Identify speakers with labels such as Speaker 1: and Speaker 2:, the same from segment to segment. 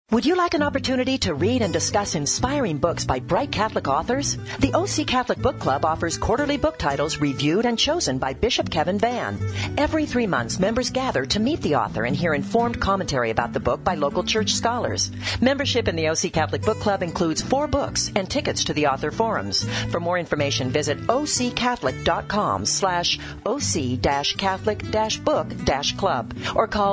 Speaker 1: Would you like an opportunity to read and discuss inspiring books by bright Catholic authors? The OC Catholic Book Club offers quarterly book titles reviewed and chosen by Bishop Kevin Vann. Every 3 months, members gather to meet the author and hear informed commentary about the book by local church scholars. Membership in the OC Catholic Book Club includes 4 books and tickets to the author forums. For more information, visit occatholic.com/OC-Catholic-book-club or call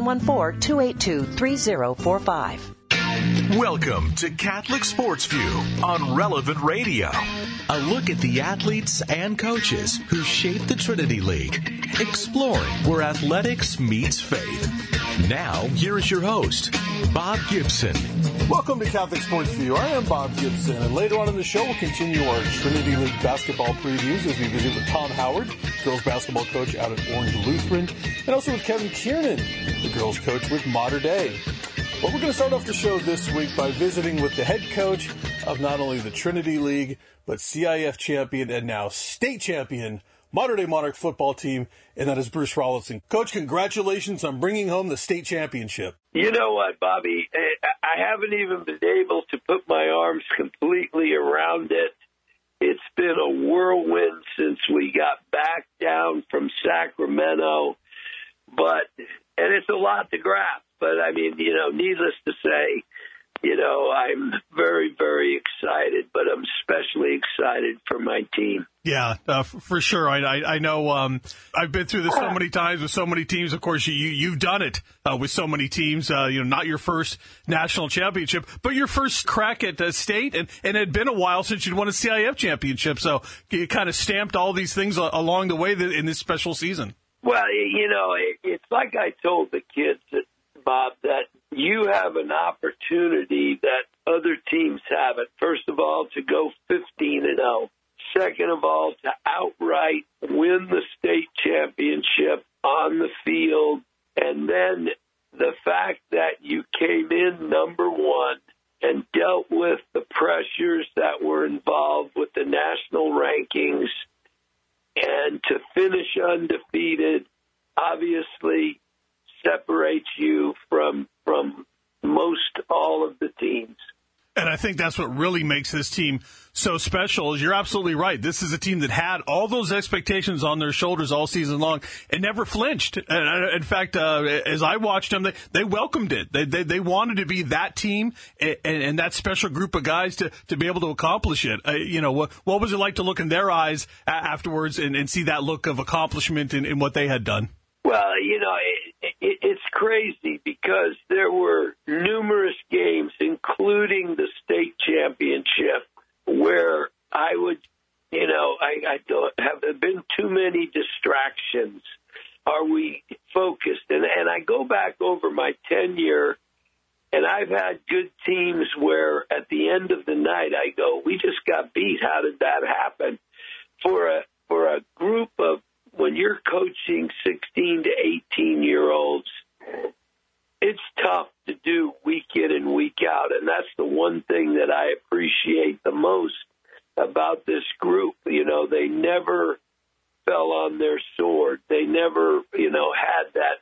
Speaker 1: 714-282-3045.
Speaker 2: Welcome to Catholic Sports View on Relevant Radio. A look at the athletes and coaches who shaped the Trinity League, exploring where athletics meets faith. Now, here is your host, Bob Gibson.
Speaker 3: Welcome to Catholic Sports View. I am Bob Gibson, and later on in the show, we'll continue our Trinity League basketball previews as we visit with Tom Howard, girls basketball coach out at Orange Lutheran, and also with Kevin Kiernan, the girls coach with Mater Dei. But we're going to start off the show this week by visiting with the head coach of not only the Trinity League, but CIF champion and now state champion Mater Dei Monarch football team, and that is Bruce Rollinson. Coach, congratulations on bringing home the state championship.
Speaker 4: You know what, Bobby? I haven't even been able to put my arms completely around it. It's been a whirlwind since we got back down from Sacramento, and it's a lot to grasp. But, I mean, needless to say, I'm very, very excited, but I'm especially excited for my team.
Speaker 5: Yeah, for sure. I know I've been through this so many times with so many teams. Of course, you've done it with so many teams. Not your first national championship, but your first crack at state, and it had been a while since you'd won a CIF championship. So you kind of stamped all these things along the way in this special season.
Speaker 4: Well, it's like I told the kids, Bob, that you have an opportunity that other teams haven't. First of all, to go 15-0. Second of all, to outright win the state championship on the field. And then the fact that you came in number one and dealt with the pressures that were involved with the national rankings, and to finish undefeated obviously separates you from most all of the teams.
Speaker 5: And I think that's what really makes this team so special. Is you're absolutely right. This is a team that had all those expectations on their shoulders all season long and never flinched. And in fact, as I watched them, they welcomed it. They wanted to be that team and that special group of guys to be able to accomplish it. What was it like to look in their eyes afterwards and see that look of accomplishment in what they had done?
Speaker 4: Well, it's crazy because there were numerous games, including the state championship, where I would, I don't have there been too many distractions. Are we focused? And I go back over my tenure, and I've had good teams where at the end of the night I go, we just got beat. How did that happen? For a group of, when you're coaching 16 to 18-year-olds, it's tough to do week in and week out, and that's the one thing that I appreciate the most about this group. They never fell on their sword. They never, had that,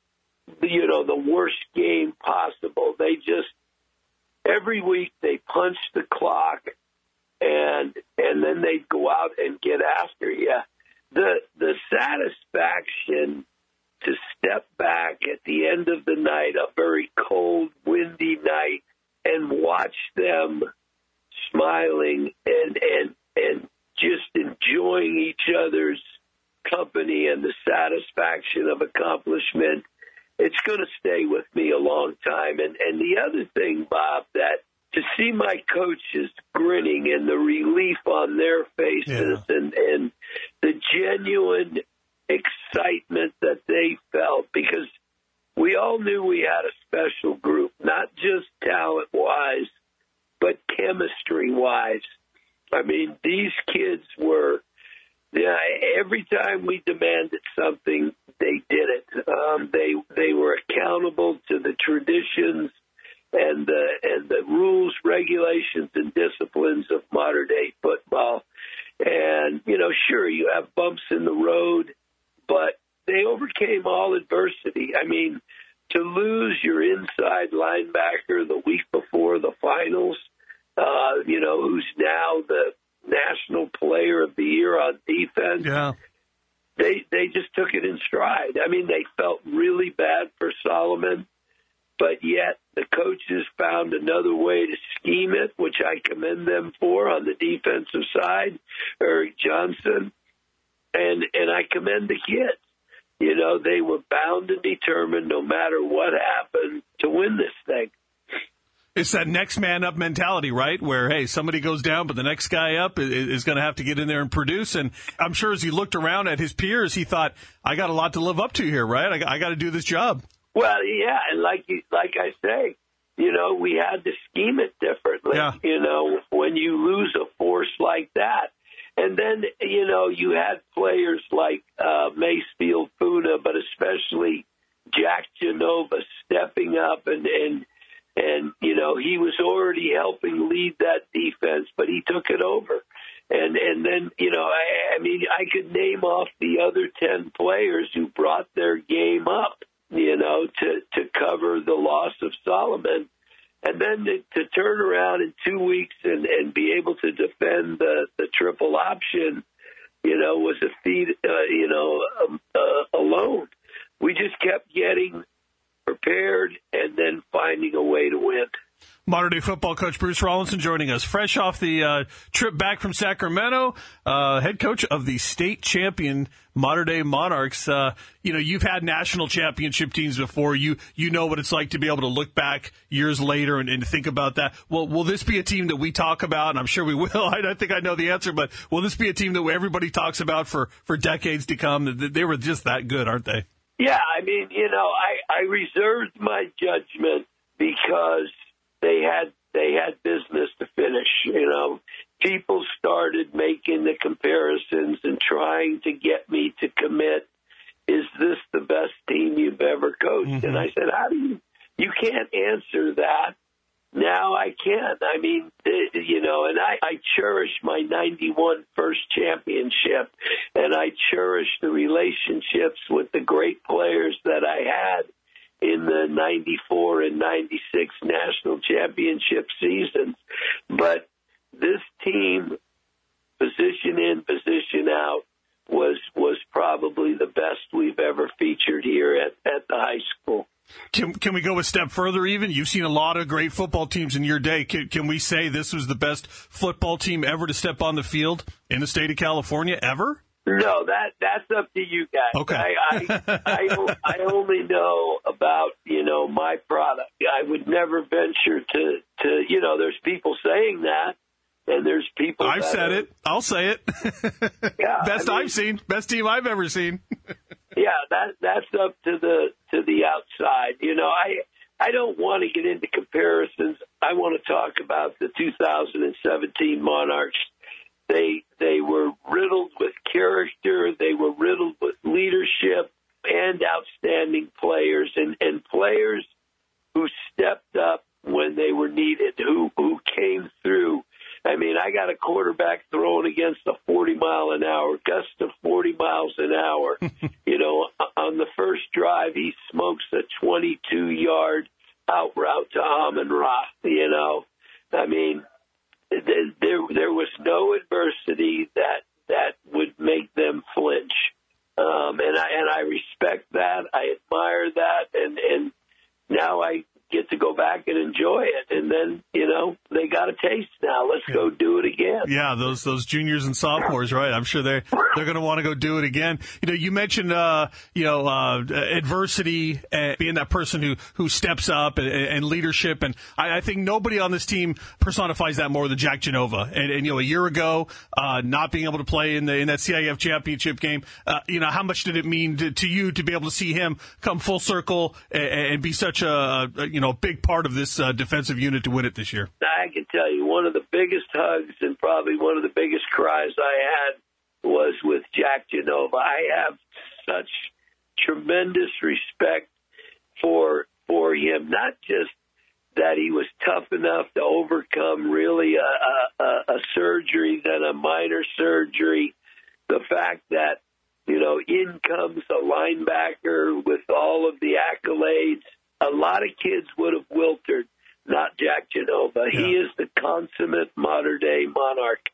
Speaker 4: the worst game possible. They just, every week they punched the clock, and then they'd go out and get after you. The satisfaction to step back at the end of the night, a very cold, windy night, and watch them smiling and just enjoying each other's company and the satisfaction of accomplishment, it's going to stay with me a long time. And the other thing, Bob, that to see my coaches grinning and the relief on their faces and the genuine excitement that they felt, because we all knew we had a special group, not just talent-wise, but chemistry-wise. I mean, these kids were, every time we demanded something, they did it. They were accountable to the traditions and the rules, regulations, and disciplines of modern-day football. And, sure, you have bumps in the road, but they overcame all adversity. I mean, to lose your inside linebacker the week defense.
Speaker 5: Yeah.
Speaker 4: They just took it in stride. I mean, they felt really bad for Solomon, but yet the coaches found another way to scheme it, which I commend them for on the defensive side, Eric Johnson, and I commend the kids. You know, they were bound and determined, no matter what happened, to win this thing.
Speaker 5: It's that next man up mentality, right? Where, hey, somebody goes down, but the next guy up is going to have to get in there and produce. And I'm sure as he looked around at his peers, he thought, I got a lot to live up to here, right? I got to do this job.
Speaker 4: Well, yeah, and like I say, you know, we had to scheme it differently.
Speaker 5: Yeah.
Speaker 4: You know, when you lose a force like that. And then, you know, you had players like Macefield Puna, but especially Jack Genova stepping up and you know, he was already helping lead that defense, but he took it over. And then, you know, I mean, I could name off the other 10 players who brought their game up, you know, to cover the loss of Solomon. And then to turn around in 2 weeks and be able to defend the triple option, you know, was a feat, you know, alone. We just kept getting prepared and then finding a way to win.
Speaker 5: Modern Day football coach Bruce Rollinson joining us fresh off the trip back from Sacramento, head coach of the state champion Modern Day Monarchs. You know, you've had national championship teams before. You know what it's like to be able to look back years later and think about that. Well, will this be a team that we talk about? And I'm sure we will. I think I know the answer, but will this be a team that everybody talks about for decades to come? They were just that good, aren't they?
Speaker 4: Yeah, I mean, you know, I reserved my judgment because they had business to finish. You know, people started making the comparisons and trying to get me to commit. Is this the best team you've ever coached? Mm-hmm. And I said, how do you can't answer that. Now I can. I mean, you know, and I cherish my 91 first championship, and I cherish the relationships with the great players that I had in the 94 and 96 national championship seasons. But this team, position in, position out, was probably the best we've ever featured here at the high school.
Speaker 5: Can we go a step further even? You've seen a lot of great football teams in your day. Can we say this was the best football team ever to step on the field in the state of California ever?
Speaker 4: No, that's up to you guys.
Speaker 5: Okay.
Speaker 4: I only know about, you know, my product. I would never venture to you know, there's people saying that, and there's people
Speaker 5: I've said it. I'll say it.
Speaker 4: Yeah,
Speaker 5: best I've seen. Best team I've ever seen.
Speaker 4: Yeah, that's up to the outside. You know, I don't want to get into comparisons. I want to talk about the 2017 Monarchs. They were riddled with character. They were riddled with leadership and outstanding players, and players who stepped up when they were needed, who came through. I mean, I got a quarterback thrown against a 40-mile-an-hour, gust of 40 miles an hour. You know, on the first drive, he smokes a 22-yard out route to Amon-Ra, you know. I mean, there was no adversity that would make them flinch. And I respect that. I admire that. And now I get to go back and enjoy it. And then, you know, they got a taste now. Let's go do it again.
Speaker 5: Yeah, those juniors and sophomores, right? I'm sure they're going to want to go do it again. You know, you mentioned, adversity, being that person who steps up and leadership. And I think nobody on this team personifies that more than Jack Genova. And you know, a year ago, not being able to play in that CIF championship game, you know, how much did it mean to you to be able to see him come full circle and be such a big part of this defensive unit to win it this year?
Speaker 4: I can tell you, one of the biggest hugs and probably one of the biggest cries I had was with Jack Genova. I have such tremendous respect for him, not just that he was tough enough to overcome really a surgery, then a minor surgery, the fact that, you know, in comes a linebacker with all of the accolades. A lot of kids would have wilted, not Jack Genova. Yeah. He is the consummate modern-day Monarch.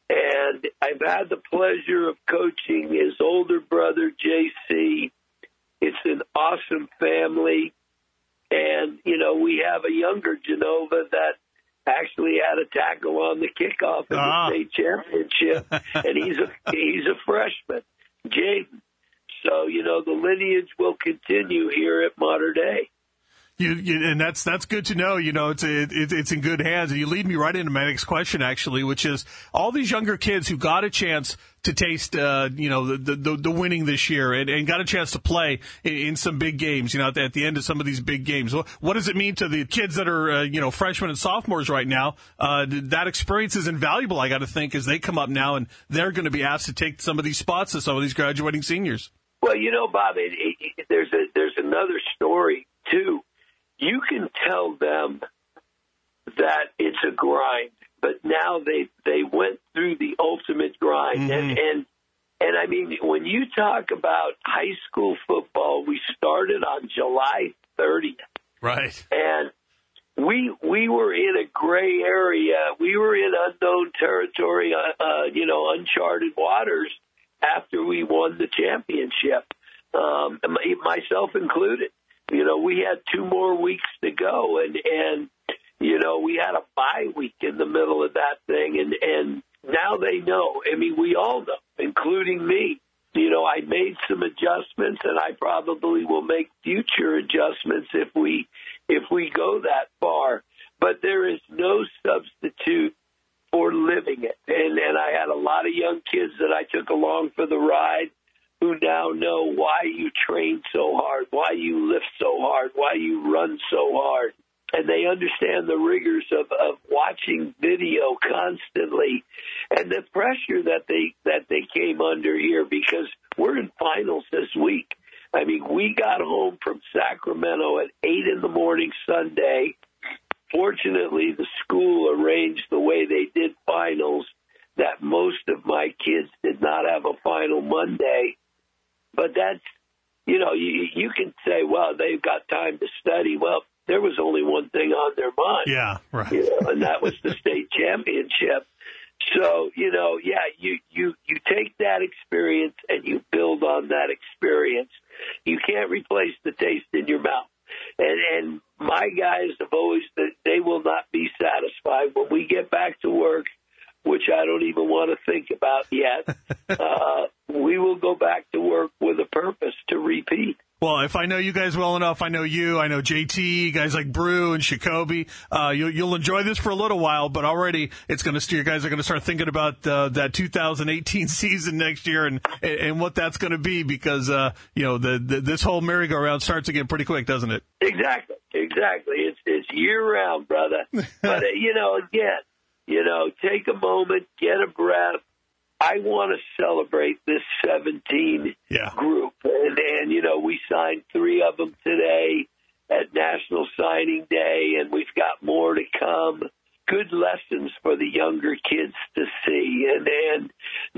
Speaker 4: And I've had the pleasure of coaching his older brother, JC. It's an awesome family. And, we have a younger Genova that actually had a tackle on the kickoff in the state championship, and he's a freshman, Jaden. So, the lineage will continue here at Mater Dei.
Speaker 5: And that's good to know. It's in good hands. And you lead me right into my next question, actually, which is all these younger kids who got a chance to taste, the winning this year and got a chance to play in some big games, at the end of some of these big games. What does it mean to the kids that are, freshmen and sophomores right now? That experience is invaluable, I got to think, as they come up now and they're going to be asked to take some of these spots to some of these graduating seniors.
Speaker 4: Well, Bob, there's another story too. You can tell them that it's a grind, but now they went through the ultimate grind. Mm-hmm. And I mean, when you talk about high school football, we started on July 30th.
Speaker 5: Right.
Speaker 4: And we were in a gray area. We were in unknown territory, uncharted waters after we won the championship, myself included. We had 2 more weeks to go, and we had a bye week in the middle of that thing, and now they know. I mean, we all know, including me. I made some adjustments, and I probably will make future adjustments if we go that far. But there is no substitute for living it, and I had a lot of young kids that I took along for the ride, who now know why you train so hard, why you lift so hard, why you run so hard. And they understand the rigors of watching video constantly and the pressure that they came under here, because we're in finals this week. I mean, we got home from Sacramento at 8 a.m. Sunday. Fortunately, the school arranged the way they did finals that most of my kids did not have a final Monday. But that's, you can say, well, they've got time to study. Well, there was only one thing on their mind.
Speaker 5: Yeah, right.
Speaker 4: And that was the state championship. So, you take that experience and you build on that experience. You can't replace the taste in your mouth. And my guys have always, they will not be satisfied. When we get back to work, which I don't even want to think about yet, we will go back to work with a purpose to repeat.
Speaker 5: Well, if I know you guys well enough, I know JT, guys like Brew and Jacoby, you'll enjoy this for a little while, but already you guys are going to start thinking about that 2018 season next year and what that's going to be, because, this whole merry-go-round starts again pretty quick, doesn't it?
Speaker 4: Exactly. It's year-round, brother. But, again, take a moment, get a breath. I want to celebrate this 17 group. And, we signed 3 of them today at National Signing Day, and we've got more to come. Good lessons for the younger kids to see. And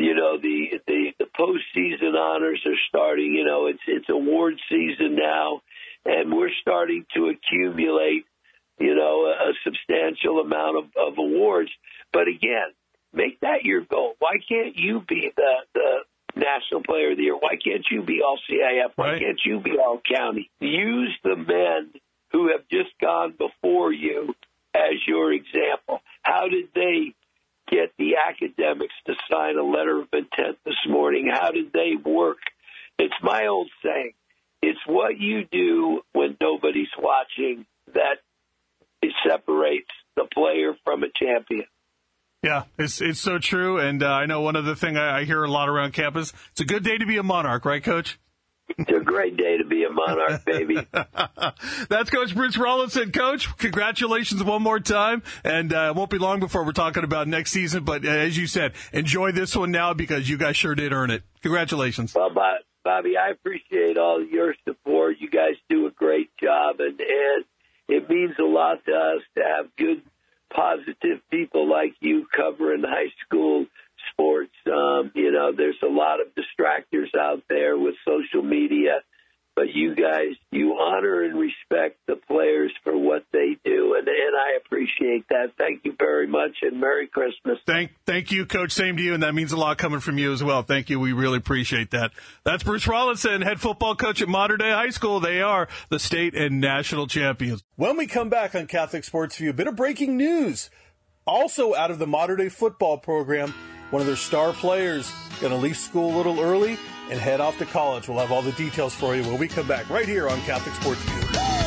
Speaker 4: the postseason honors are starting. It's award season now, and we're starting to accumulate, a substantial amount of awards. But again, make that your goal. Why can't you be the National Player of the Year? Why can't you be all CIF? Why can't you be all county? Use the men who have just gone before you as your example. How did they get the academics to sign a letter of intent this morning? How did they work? It's my old saying. It's what you do when nobody's watching that it separates the player from a champion.
Speaker 5: Yeah, it's so true, and I know one other thing I hear a lot around campus, it's a good day to be a Monarch, right, Coach?
Speaker 4: It's a great day to be a Monarch, baby.
Speaker 5: That's Coach Bruce Rollinson. Coach, congratulations one more time, and it won't be long before we're talking about next season, but as you said, enjoy this one now because you guys sure did earn it. Congratulations.
Speaker 4: Well, Bobby, I appreciate all your support. You guys do a great job, and it means a lot to us to have good, positive people like you covering high school sports. There's a lot of distractors out there with social media, but you guys, you honor and respect the players for what they do, and I appreciate that. Thank you very much, and Merry Christmas.
Speaker 5: Thank you, Coach. Same to you, and that means a lot coming from you as well. Thank you. We really appreciate that. That's Bruce Rollinson, head football coach at Mater Dei High School. They are the state and national champions.
Speaker 3: When we come back on Catholic Sports View, a bit of breaking news. Also out of the Mater Dei football program, one of their star players going to leave school a little early and head off to college. We'll have all the details for you when we come back right here on Catholic Sports View.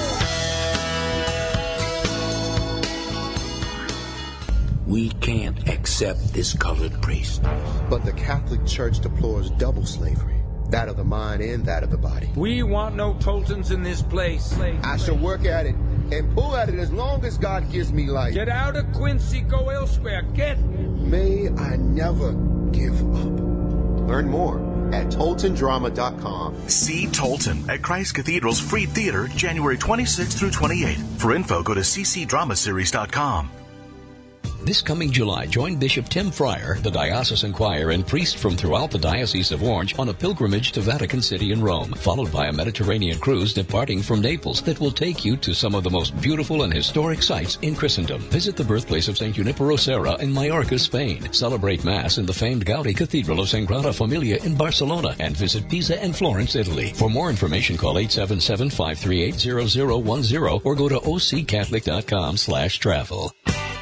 Speaker 6: We can't accept this colored priest.
Speaker 7: But the Catholic Church deplores double slavery, that of the mind and that of the body.
Speaker 8: We want no Toltons in this place.
Speaker 7: I shall work at it and pull at it as long as God gives me life.
Speaker 8: Get out of Quincy, go elsewhere.
Speaker 7: May I never give up. Learn more at ToltonDrama.com.
Speaker 2: See Tolton at Christ Cathedral's Free Theater, January 26th through 28th. For info, go to ccdramaseries.com.
Speaker 6: This coming July, join Bishop Tim Fryer, the diocesan choir, and priests from throughout the Diocese of Orange on a pilgrimage to Vatican City in Rome, followed by a Mediterranean cruise departing from Naples that will take you to some of the most beautiful and historic sites in Christendom. Visit the birthplace of St. Junipero Serra in Mallorca, Spain. Celebrate Mass in the famed Gaudi Cathedral of Sagrada Familia in Barcelona, and visit Pisa and Florence, Italy. For more information, call 877-538-0010 or go to occatholic.com/travel.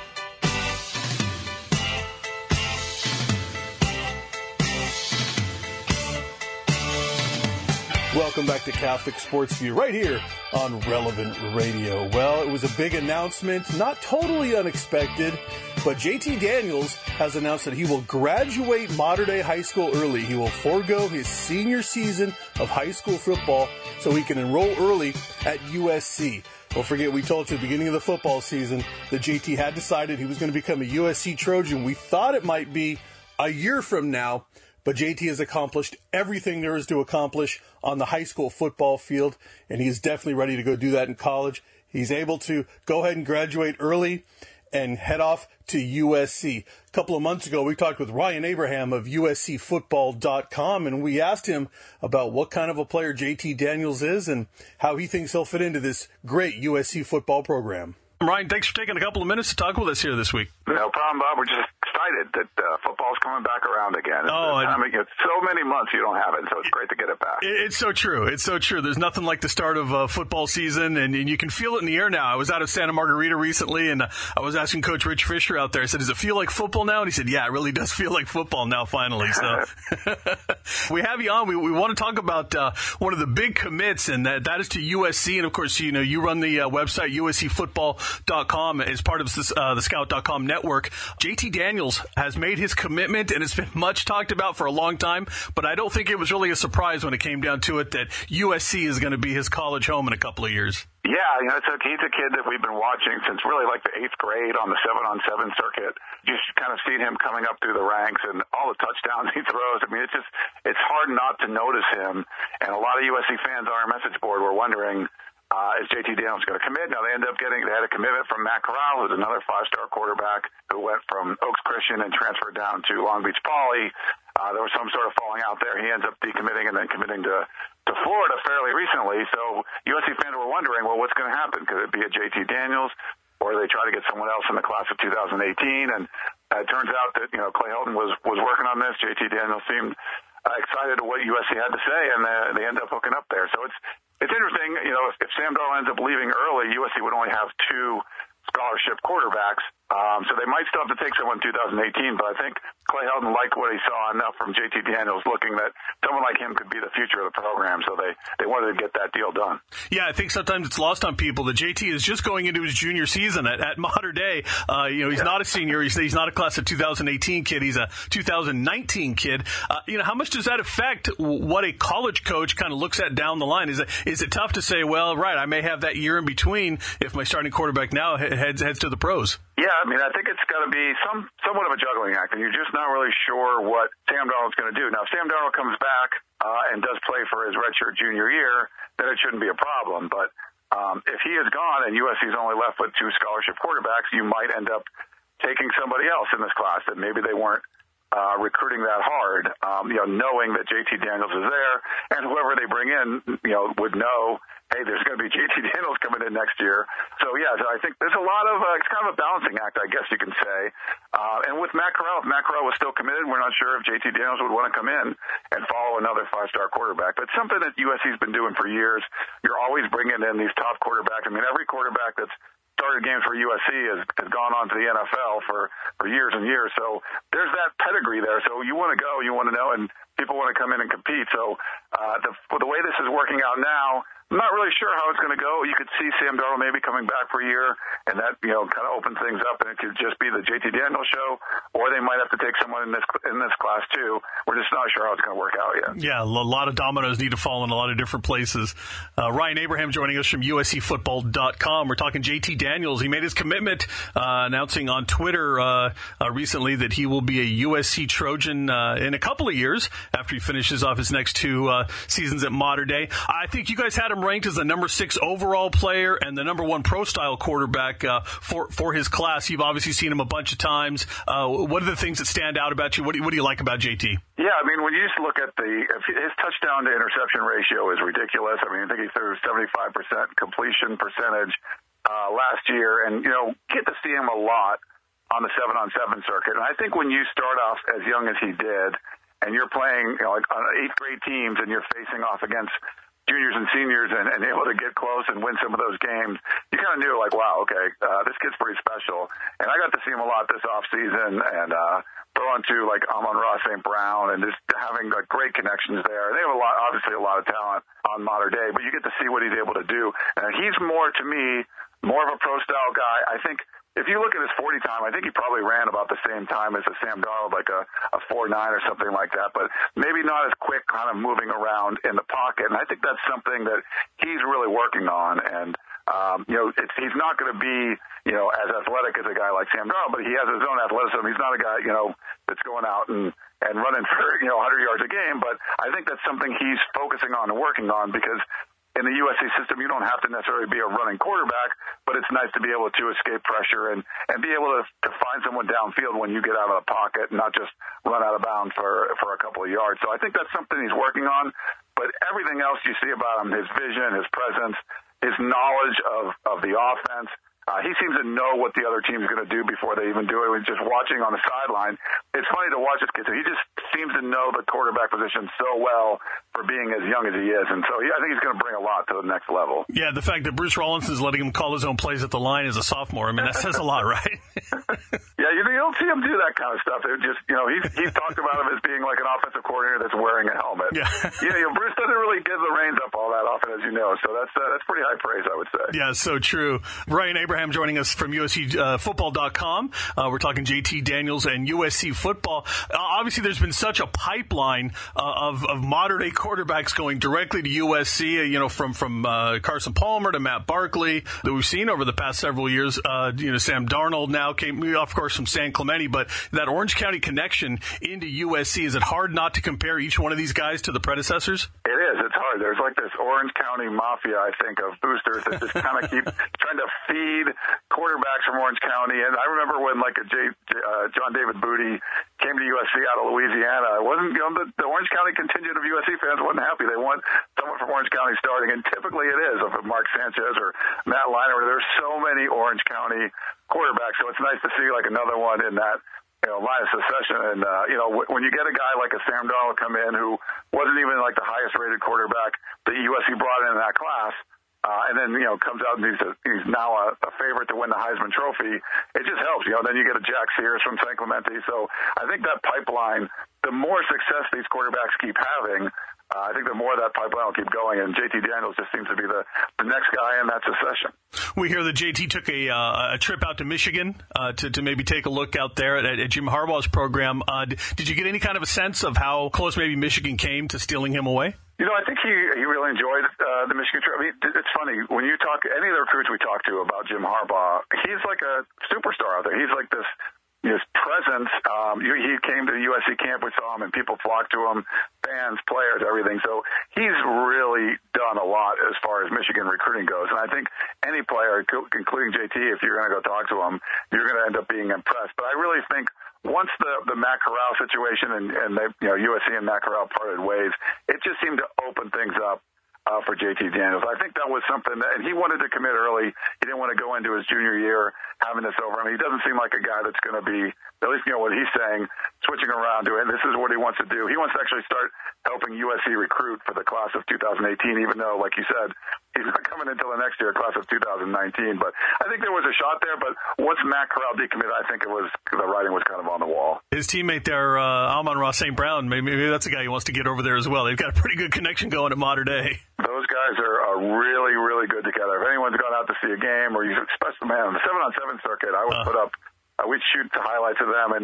Speaker 3: Welcome back to Catholic Sports View right here on Relevant Radio. Well, it was a big announcement, not totally unexpected, but JT Daniels has announced that he will graduate Mater Dei High School early. He will forego his senior season of high school football so he can enroll early at USC. Don't forget, we told you at the beginning of the football season that JT had decided he was going to become a USC Trojan. We thought it might be a year from now, but JT has accomplished everything there is to accomplish on the high school football field, and he's definitely ready to go do that in college. He's able to go ahead and graduate early and head off to USC. A couple of months ago, we talked with Ryan Abraham of USCFootball.com, and we asked him about what kind of a player JT Daniels is and how he thinks he'll fit into this great USC football program.
Speaker 5: Ryan, thanks for taking a couple of minutes to talk with us here this week.
Speaker 9: No problem, Bob. We're just excited that football's coming back around again. It's so many months you don't have it, so it's great to get it back.
Speaker 5: It's so true. It's so true. There's nothing like the start of football season, and you can feel it in the air now. I was out of Santa Margarita recently, and I was asking Coach Rich Fisher out there. I said, does it feel like football now? And he said, yeah, it really does feel like football now, finally. So we have you on. We want to talk about one of the big commits, and that is to USC. And, of course, you run the website, USCFootball.com, as part of the Scout.com network. JT Daniels has made his commitment, and it's been much talked about for a long time, but I don't think it was really a surprise when it came down to it that USC is going to be his college home in a couple of years.
Speaker 9: Yeah, he's a kid that we've been watching since really like the 8th grade on the 7-on-7 circuit. Just kind of seen him coming up through the ranks and all the touchdowns he throws. I mean, it's hard not to notice him. And a lot of USC fans on our message board were wondering, is JT Daniels going to commit? Now, they had a commitment from Matt Corral, who's another 5-star quarterback who went from Oaks Christian and transferred down to Long Beach Poly. There was some sort of falling out there. He ends up decommitting and then committing to Florida fairly recently. So USC fans were wondering, well, what's going to happen? Could it be a JT Daniels, or do they try to get someone else in the class of 2018? And it turns out that, Clay Helton was working on this. JT Daniels seemed excited at what USC had to say, and they end up hooking up there. So it's interesting, if Sam Darnold ends up leaving early, USC would only have 2 scholarship quarterbacks. So they might still have to take someone in 2018, but I think Clay Helton liked what he saw enough from JT Daniels, looking that someone like him could be the future of the program, so they wanted to get that deal done.
Speaker 5: Yeah, I think sometimes it's lost on people that JT is just going into his junior season at Mater Dei. He's not a senior. He's not a class of 2018 kid. He's a 2019 kid. How much does that affect what a college coach kind of looks at down the line? Is it tough to say, well, right, I may have that year in between if my starting quarterback now heads to the pros?
Speaker 9: Yeah, I mean, I think it's got to be somewhat of a juggling act, and you're just not really sure what Sam Darnold's going to do. Now, if Sam Darnold comes back and does play for his redshirt junior year, then it shouldn't be a problem. But if he is gone and USC's only left with 2 scholarship quarterbacks, you might end up taking somebody else in this class that maybe they weren't recruiting that hard, knowing that JT Daniels is there, and whoever they bring in, would know, hey, there's going to be JT Daniels coming in next year. So, I think there's a lot of, it's kind of a balancing act, I guess you can say. And with Matt Corral, if Matt Corral was still committed, we're not sure if JT Daniels would want to come in and follow another 5-star quarterback. But something that USC's been doing for years. You're always bringing in these top quarterbacks. I mean, every quarterback that's started games for USC has gone on to the NFL for years and years. So there's that pedigree there. So you want to go, you want to know, and people want to come in and compete. So the way this is working out now, I'm not really sure how it's going to go. You could see Sam Darnold maybe coming back for a year, and that kind of opens things up, and it could just be the JT Daniels show, or they might have to take someone in this class too. We're just not sure how it's going to work out yet.
Speaker 5: Yeah, a lot of dominoes need to fall in a lot of different places. Ryan Abraham joining us from USCFootball.com. We're talking JT Daniels. He made his commitment, announcing on Twitter recently that he will be a USC Trojan in a couple of years after he finishes off his next 2 seasons at Mater Dei. I think you guys had him ranked as the number 6 overall player and the number 1 pro-style quarterback for his class. You've obviously seen him a bunch of times. What are the things that stand out about you? What do you like about JT?
Speaker 9: Yeah, I mean, when you just look at his touchdown to interception ratio is ridiculous. I mean, I think he threw 75% completion percentage last year, and, get to see him a lot on the 7-on-7 circuit. And I think when you start off as young as he did, and you're playing, like on 8th grade teams, and you're facing off against juniors and seniors and able to get close and win some of those games, you kind of knew, like, wow, okay, this kid's pretty special. And I got to see him a lot this offseason and throwing to, like, Amon-Ra St. Brown and just having, like, great connections there. They have obviously a lot of talent on Mater Dei, but you get to see what he's able to do. And he's more, to me, more of a pro-style guy. I think if you look at his 40 time, I think he probably ran about the same time as a Sam Darnold, like a 4.9 or something like that, but maybe not as quick kind of moving around in the pocket. And I think that's something that he's really working on. And, he's not going to be, as athletic as a guy like Sam Darnold, but he has his own athleticism. He's not a guy, that's going out and running for, 100 yards a game. But I think that's something he's focusing on and working on because in the USC system, you don't have to necessarily be a running quarterback, but it's nice to be able to escape pressure and be able to find someone downfield when you get out of the pocket, not just run out of bounds for a couple of yards. So I think that's something he's working on. But everything else you see about him, his vision, his presence, his knowledge of the offense, he seems to know what the other team's going to do before they even do it. He's just watching on the sideline. It's funny to watch this kid. So he just seems to know the quarterback position so well for being as young as he is. And so I think he's going to bring a lot to the next level.
Speaker 5: Yeah, the fact that Bruce Rollinson's letting him call his own plays at the line as a sophomore, I mean, that says a lot, right?
Speaker 9: Yeah, you don't see him do that kind of stuff. It just, he's talked about him as being like an offensive coordinator that's wearing a helmet.
Speaker 5: Yeah.
Speaker 9: Bruce doesn't really give the reins up all that often, as you know. So that's pretty high praise, I would say.
Speaker 5: Yeah, so true. Ryan Abraham joining us from USCFootball.com. We're talking JT Daniels and USC football. Obviously, there's been such a pipeline of Mater Dei quarterbacks going directly to USC, from Carson Palmer to Matt Barkley that we've seen over the past several years. Sam Darnold now came, of course, from San Clemente, but that Orange County connection into USC, is it hard not to compare each one of these guys to the predecessors?
Speaker 9: It is. It's hard. There's like this Orange County mafia, I think, of boosters that just kind of keep trying to feed quarterbacks from Orange County. And I remember when John David Booty came to USC out of Louisiana, it wasn't, the Orange County contingent of USC fans wasn't happy. They want someone from Orange County starting, and typically it is, if Mark Sanchez or Matt Leinart. There's so many Orange County quarterbacks, so it's nice to see like another one in that line of succession. And when you get a guy like a Sam Darnold come in who wasn't even like the highest rated quarterback that USC brought in that class, and then, comes out and he's now a favorite to win the Heisman Trophy, it just helps. Then you get a Jack Sears from San Clemente. So I think that pipeline, the more success these quarterbacks keep having, I think the more that pipeline will keep going, and JT Daniels just seems to be the next guy in that succession.
Speaker 5: We hear that JT took a trip out to Michigan to maybe take a look out there at Jim Harbaugh's program. Did you get any kind of a sense of how close maybe Michigan came to stealing him away?
Speaker 9: I think he really enjoyed the Michigan trip. I mean, it's funny, when you talk to any of the recruits we talk to about Jim Harbaugh, he's like a superstar out there. He's like this presence. He came to the USC camp, we saw him, and people flocked to him, fans, players, everything. So he's really done a lot as far as Michigan recruiting goes. And I think any player, including JT, if you're going to go talk to him, you're going to end up being impressed. But I really think once the Matt Corral situation and they, USC and Matt Corral parted ways, it just seemed to open things up for JT Daniels. I think that was something that, and he wanted to commit early. He didn't want to go into his junior year having this over him. He doesn't seem like a guy that's going to be, at least what he's saying, switching around to it. This is what he wants to do. He wants to actually start helping USC recruit for the class of 2018, even though, like you said, he's not coming until the next year, class of 2019. But I think there was a shot there. But once Matt Corral decommitted, I think the writing was kind of on the wall.
Speaker 5: His teammate there, Amon-Ra St. Brown, maybe that's a guy he wants to get over there as well. They've got a pretty good connection going at Mater Dei.
Speaker 9: Those guys are really, really good together. If anyone's gone out to see a game, or especially, man, the 7-on-7 circuit, I would put up, we'd shoot the highlights of them, and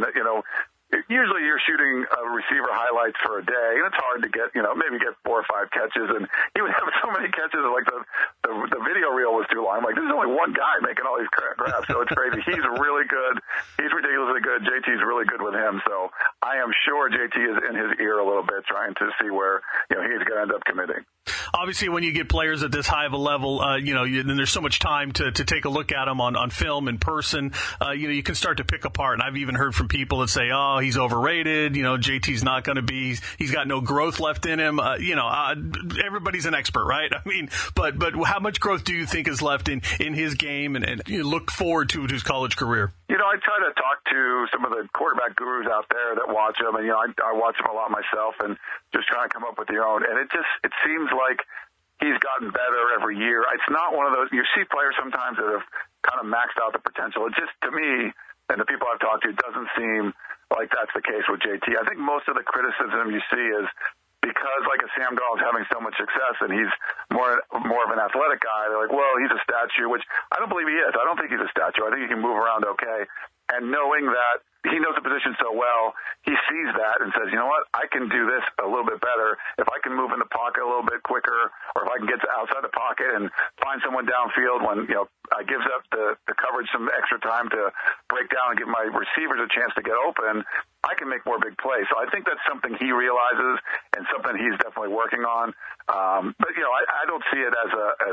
Speaker 9: usually you're shooting receiver highlights for a day, and it's hard to get, maybe get 4 or 5 catches, and he would have so many catches, like the video reel was too long. I'm like, this is only one guy making all these grabs, so it's crazy. He's really good. He's ridiculously good. JT's really good with him, so I am sure JT is in his ear a little bit, trying to see where he's going to end up committing.
Speaker 5: Obviously, when you get players at this high of a level, then there's so much time to take a look at them on film in person. You can start to pick apart. And I've even heard from people that say, "Oh, he's overrated. JT's not going to be. He's got no growth left in him." Everybody's an expert, right? I mean, but how much growth do you think is left in his game, and you look forward to his college career?
Speaker 9: I try to talk to some of the quarterback gurus out there that watch him, and I watch him a lot myself, and just trying to come up with your own. And it seems like he's gotten better every year. It's not one of those, you see players sometimes that have kind of maxed out the potential. It just, to me, and the people I've talked to, it doesn't seem like that's the case with JT. I think most of the criticism you see is because, like, a Sam Darnold is having so much success and he's more of an athletic guy, they're like, well, he's a statue, which I don't believe he is. I don't think he's a statue. I think he can move around okay. And knowing that he knows the position so well, he sees that and says, you know what, I can do this a little bit better. If I can move in the pocket a little bit quicker, or if I can get to outside the pocket and find someone downfield when, I gives up the coverage some extra time to break down and give my receivers a chance to get open, I can make more big plays. So I think that's something he realizes and something he's definitely working on. But I don't see it as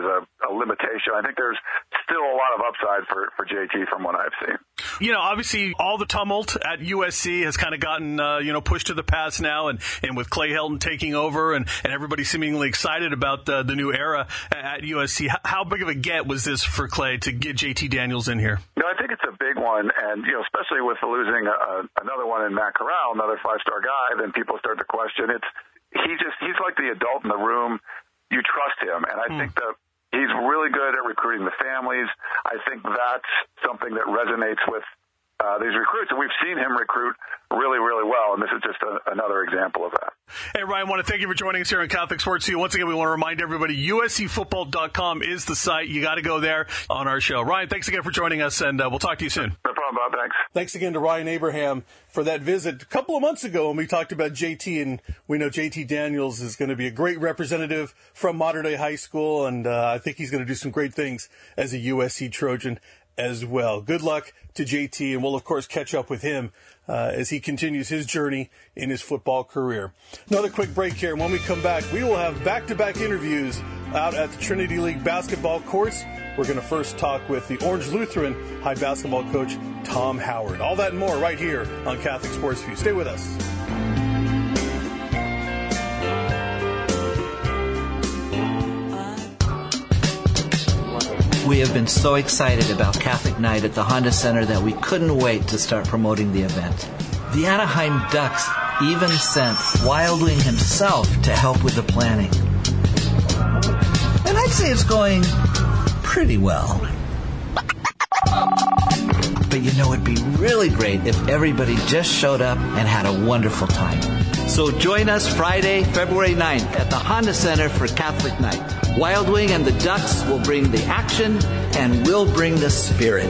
Speaker 9: a limitation. I think there's still a lot of upside for JT from what I've seen.
Speaker 5: Obviously all the tumult at USC has kind of gotten, pushed to the past now, and with Clay Helton taking over and everybody seemingly excited about the new era at USC. How big of a get was this for Clay to get JT Daniels in here?
Speaker 9: I think it's a big one, and especially with losing another one in Matt Corral, another 5-star guy, then people start to question. He's like the adult in the room. You trust him, and I think that he's really good at recruiting the families. I think that's something that resonates with these recruits, and we've seen him recruit really, really well, and this is just another example of that.
Speaker 5: Hey, Ryan, I want to thank you for joining us here on Catholic Sports. Once again, we want to remind everybody, USCFootball.com is the site. You got to go there on our show. Ryan, thanks again for joining us, and we'll talk to you soon.
Speaker 9: No problem, Bob. Thanks.
Speaker 3: Thanks again to Ryan Abraham for that visit a couple of months ago when we talked about JT, and we know JT Daniels is going to be a great representative from Mater Dei High School, and I think he's going to do some great things as a USC Trojan as well. Good luck to JT, and we'll, of course, catch up with him as he continues his journey in his football career. Another quick break here, and when we come back, we will have back-to-back interviews out at the Trinity League basketball courts. We're going to first talk with the Orange Lutheran high basketball coach, Tom Howard. All that and more right here on Catholic Sports View. Stay with us.
Speaker 10: We have been so excited about Catholic Night at the Honda Center that we couldn't wait to start promoting the event. The Anaheim Ducks even sent Wild Wing himself to help with the planning. And I'd say it's going pretty well. But it'd be really great if everybody just showed up and had a wonderful time. So join us Friday, February 9th at the Honda Center for Catholic Night. Wild Wing and the Ducks will bring the action, and we'll bring the spirit.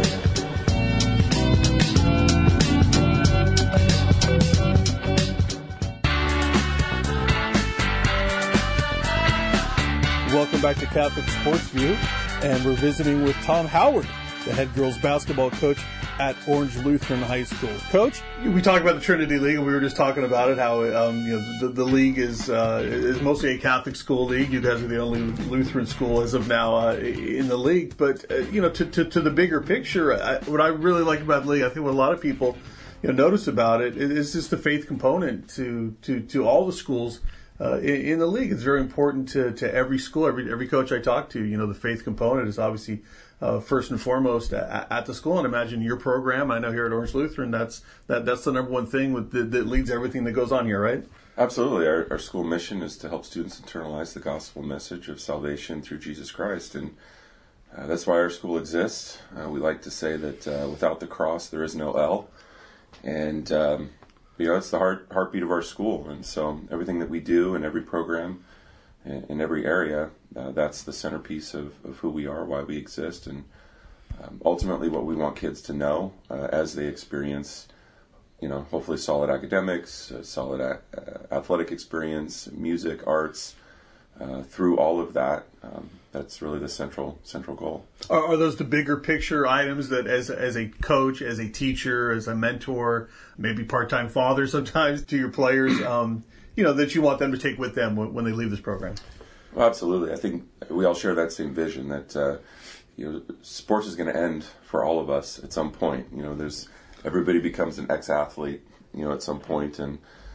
Speaker 3: Welcome back to Catholic Sports View, and we're visiting with Tom Howard, the head girls basketball coach at Orange Lutheran High School. Coach, we talked about the Trinity League, and we were just talking about it, how the league is mostly a Catholic school league. You guys are the only Lutheran school as of now in the league. But to the bigger picture, what I really like about the league, I think what a lot of people
Speaker 5: notice about it is just the faith component to all the schools in the league. It's very important to every school, every coach I talk to. The faith component is obviously first and foremost at the school. And imagine your program. I know here at Orange Lutheran, that's the number one thing that leads everything that goes on here, right?
Speaker 11: Absolutely. Our school mission is to help students internalize the gospel message of salvation through Jesus Christ. And that's why our school exists. We like to say that without the cross, there is no L. And, it's the heartbeat of our school. And so everything that we do in every program, in every area, that's the centerpiece of who we are, why we exist, and ultimately what we want kids to know as they experience, hopefully solid academics, solid athletic experience, music, arts, through all of that. That's really the central goal.
Speaker 5: Are those the bigger picture items that as a coach, as a teacher, as a mentor, maybe part-time father sometimes to your players, that you want them to take with them when they leave this program?
Speaker 11: Well, absolutely. I think we all share that same vision that, sports is going to end for all of us at some point. Everybody becomes an ex-athlete, at some point. And,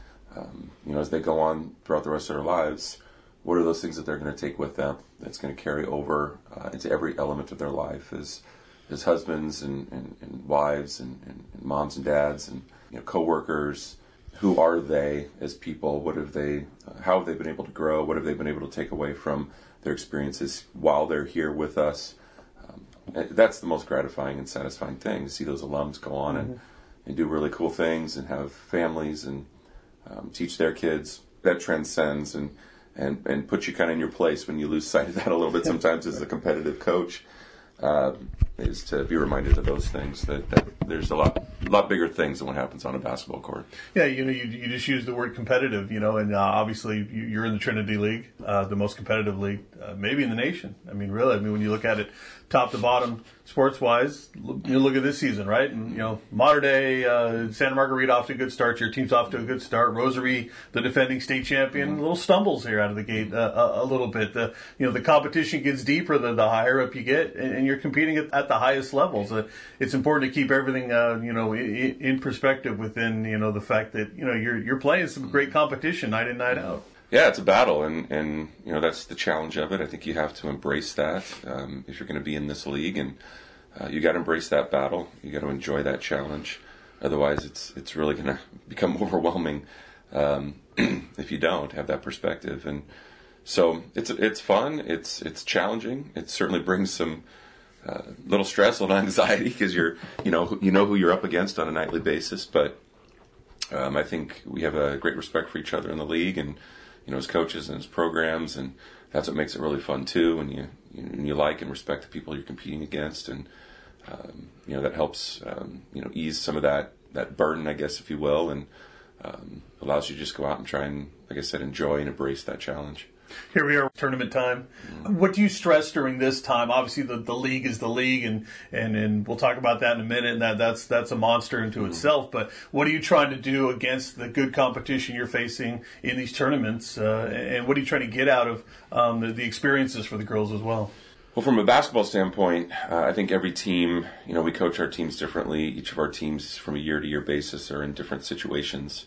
Speaker 11: as they go on throughout the rest of their lives, what are those things that they're going to take with them that's going to carry over into every element of their life as husbands and wives and moms and dads and co-workers? Who are they as people? How have they been able to grow? What have they been able to take away from their experiences while they're here with us? That's the most gratifying and satisfying thing, to see those alums go on and do really cool things and have families and teach their kids. That transcends and puts you kind of in your place when you lose sight of that a little bit sometimes as a competitive coach, is to be reminded of those things, that there's a lot bigger things than what happens on a basketball court.
Speaker 5: Yeah, you just use the word competitive, and obviously you're in the Trinity League, the most competitive league, maybe in the nation. Really, when you look at it top to bottom, sports-wise, you look at this season, right? And, Mater Dei, Santa Margarita off to a good start. Your team's off to a good start. Rosary, the defending state champion, little stumbles here out of the gate a little bit. The competition gets deeper the higher up you get, and you're competing at the highest levels. It's important to keep everything, in perspective within, the fact that, you're playing some great competition night in, night out.
Speaker 11: Yeah, it's a battle, and that's the challenge of it. I think you have to embrace that if you're going to be in this league, and you got to embrace that battle. You got to enjoy that challenge. Otherwise, it's really going to become overwhelming if you don't have that perspective. And so it's fun. It's challenging. It certainly brings some little stress and anxiety because you know who you're up against on a nightly basis. But I think we have a great respect for each other in the league, and as coaches and as programs, and that's what makes it really fun too. And you like and respect the people you're competing against, and that helps ease some of that burden, I guess, if you will, and allows you to just go out and try and, like I said, enjoy and embrace that challenge.
Speaker 5: Here we are, tournament time. What do you stress during this time? Obviously, the league is the league, and we'll talk about that in a minute. And that's a monster into itself. But what are you trying to do against the good competition you're facing in these tournaments? And what are you trying to get out of the experiences for the girls as well?
Speaker 11: Well, from a basketball standpoint, I think every team, we coach our teams differently. Each of our teams, from a year-to-year basis, are in different situations.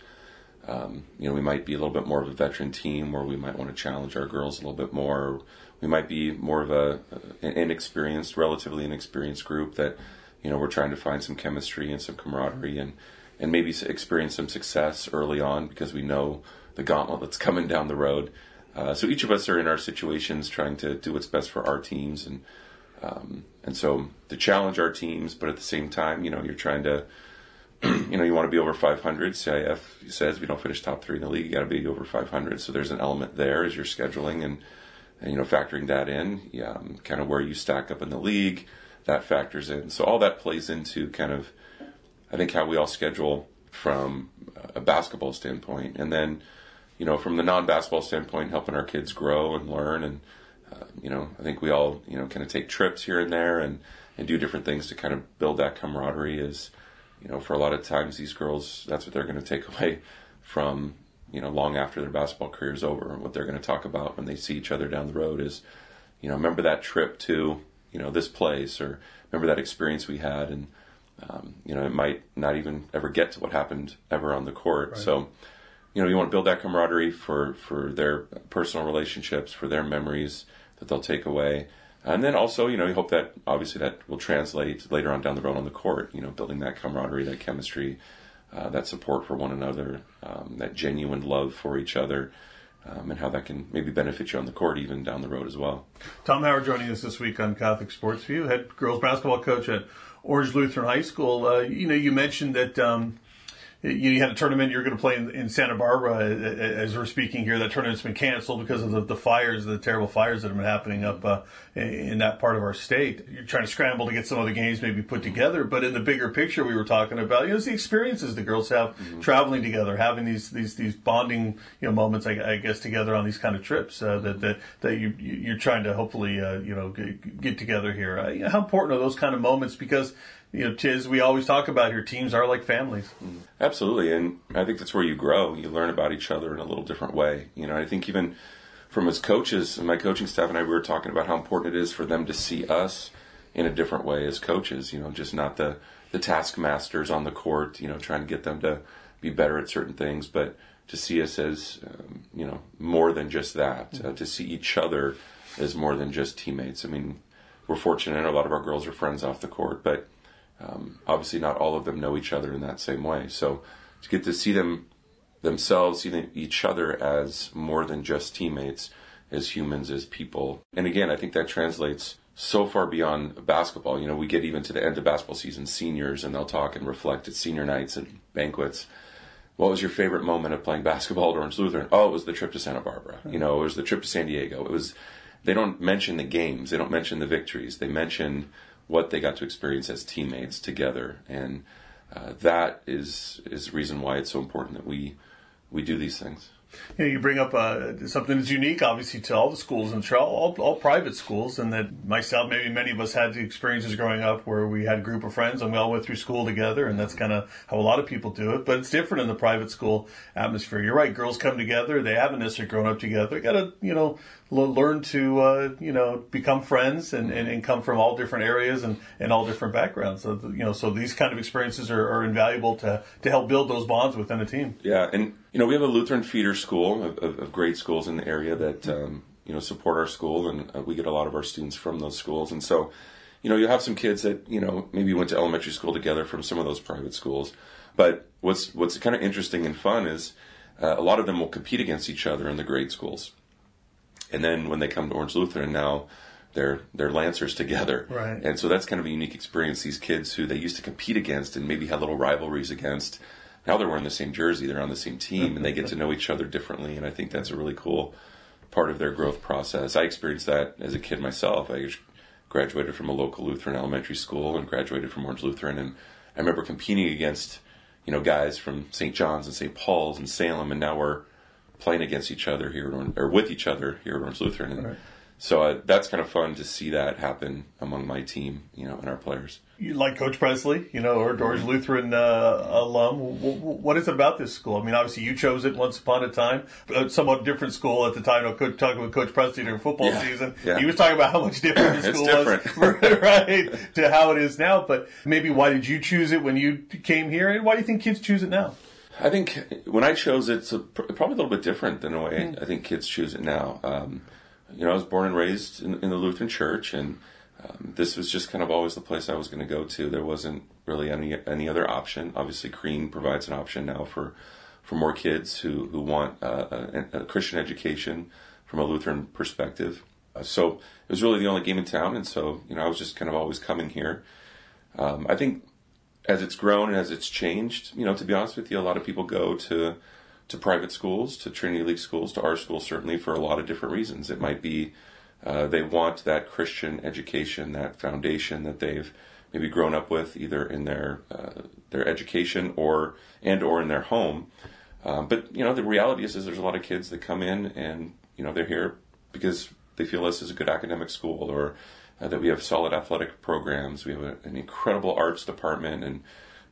Speaker 11: We might be a little bit more of a veteran team where we might want to challenge our girls a little bit more. We might be more of an relatively inexperienced group that, we're trying to find some chemistry and some camaraderie and maybe experience some success early on because we know the gauntlet that's coming down the road. So each of us are in our situations trying to do what's best for our teams and so to challenge our teams, but at the same time, you're trying to you want to be over 500. CIF says if you don't finish top 3 in the league, you got to be over 500. So there's an element there as you're scheduling and factoring that in, kind of where you stack up in the league, that factors in. So all that plays into kind of, I think, how we all schedule from a basketball standpoint. And then, from the non-basketball standpoint, helping our kids grow and learn. And, I think we all, kind of take trips here and there and do different things to kind of build that camaraderie as, for a lot of times these girls, that's what they're going to take away from, long after their basketball career is over. And what they're going to talk about when they see each other down the road is, remember that trip to, this place, or remember that experience we had. And It might not even ever get to what happened ever on the court. Right. So, you want to build that camaraderie for their personal relationships, for their memories that they'll take away. And then also, you hope that obviously that will translate later on down the road on the court, building that camaraderie, that chemistry, that support for one another, that genuine love for each other, and how that can maybe benefit you on the court even down the road as well.
Speaker 5: Tom Howard joining us this week on Catholic Sports View, head girls basketball coach at Orange Lutheran High School. You mentioned that you had a tournament you're going to play in Santa Barbara as we're speaking here. That tournament's been canceled because of the fires, the terrible fires that have been happening up in that part of our state. You're trying to scramble to get some other games maybe put together, but in the bigger picture we were talking about, it's the experiences the girls have traveling together, having these bonding moments, I guess, together on these kind of trips that you're trying to hopefully get together here. How important are those kind of moments? Because Tiz, we always talk about here, teams are like families.
Speaker 11: Absolutely, and I think that's where you grow. You learn about each other in a little different way. I think even from as coaches, and my coaching staff and I, we were talking about how important it is for them to see us in a different way as coaches. Just not the taskmasters on the court, trying to get them to be better at certain things, but to see us as, more than just that, to see each other as more than just teammates. I mean, we're fortunate, a lot of our girls are friends off the court, but obviously not all of them know each other in that same way. So to get to see themselves, see each other as more than just teammates, as humans, as people. And again, I think that translates so far beyond basketball. We get even to the end of basketball season, seniors, and they'll talk and reflect at senior nights and banquets. What was your favorite moment of playing basketball at Orange Lutheran? Oh, it was the trip to Santa Barbara. It was the trip to San Diego. They don't mention the games. They don't mention the victories. They mention what they got to experience as teammates together. And that is the reason why it's so important that we do these things.
Speaker 5: You bring up something that's unique, obviously, to all the schools and to all private schools, and that myself, maybe many of us had the experiences growing up where we had a group of friends and we all went through school together, and that's kind of how a lot of people do it. But it's different in the private school atmosphere. You're right, girls come together. They haven't necessarily grown up together. They got to, learn to, become friends and come from all different areas and all different backgrounds. So, so these kind of experiences are invaluable to help build those bonds within a team.
Speaker 11: Yeah, and we have a Lutheran feeder school of great schools in the area that support our school, and we get a lot of our students from those schools. And so, you have some kids that maybe went to elementary school together from some of those private schools. But what's kind of interesting and fun is a lot of them will compete against each other in the grade schools, and then when they come to Orange Lutheran, now they're Lancers together.
Speaker 5: Right.
Speaker 11: And so that's kind of a unique experience. These kids who they used to compete against and maybe had little rivalries against, now they're wearing the same jersey, they're on the same team, and they get to know each other differently. And I think that's a really cool part of their growth process. I experienced that as a kid myself. I graduated from a local Lutheran elementary school and graduated from Orange Lutheran. And I remember competing against, guys from St. John's and St. Paul's and Salem, and now we're playing against each other here, or with each other here at Orange Lutheran. And so that's kind of fun to see that happen among my team, and our players.
Speaker 5: You like Coach Presley, Orange Lutheran alum. What is it about this school? I mean, obviously you chose it once upon a time, a somewhat different school at the time. Talking with Coach Presley during football season, he was talking about how much different the school was, right, to how it is now. But maybe why did you choose it when you came here, and why do you think kids choose it now?
Speaker 11: I think when I chose it, it's probably a little bit different than the way I think kids choose it now. I was born and raised in the Lutheran Church, and this was just kind of always the place I was going to go to. There wasn't really any other option. Obviously, Crean provides an option now for more kids who want a Christian education from a Lutheran perspective. So it was really the only game in town, and so I was just kind of always coming here. I think as it's grown and as it's changed, to be honest with you, a lot of people go to private schools, to Trinity League schools, to our school, certainly for a lot of different reasons. It might be they want that Christian education, that foundation that they've maybe grown up with, either in their education or in their home. But the reality is there's a lot of kids that come in and they're here because they feel this is a good academic school, or that we have solid athletic programs. We have an incredible arts department, and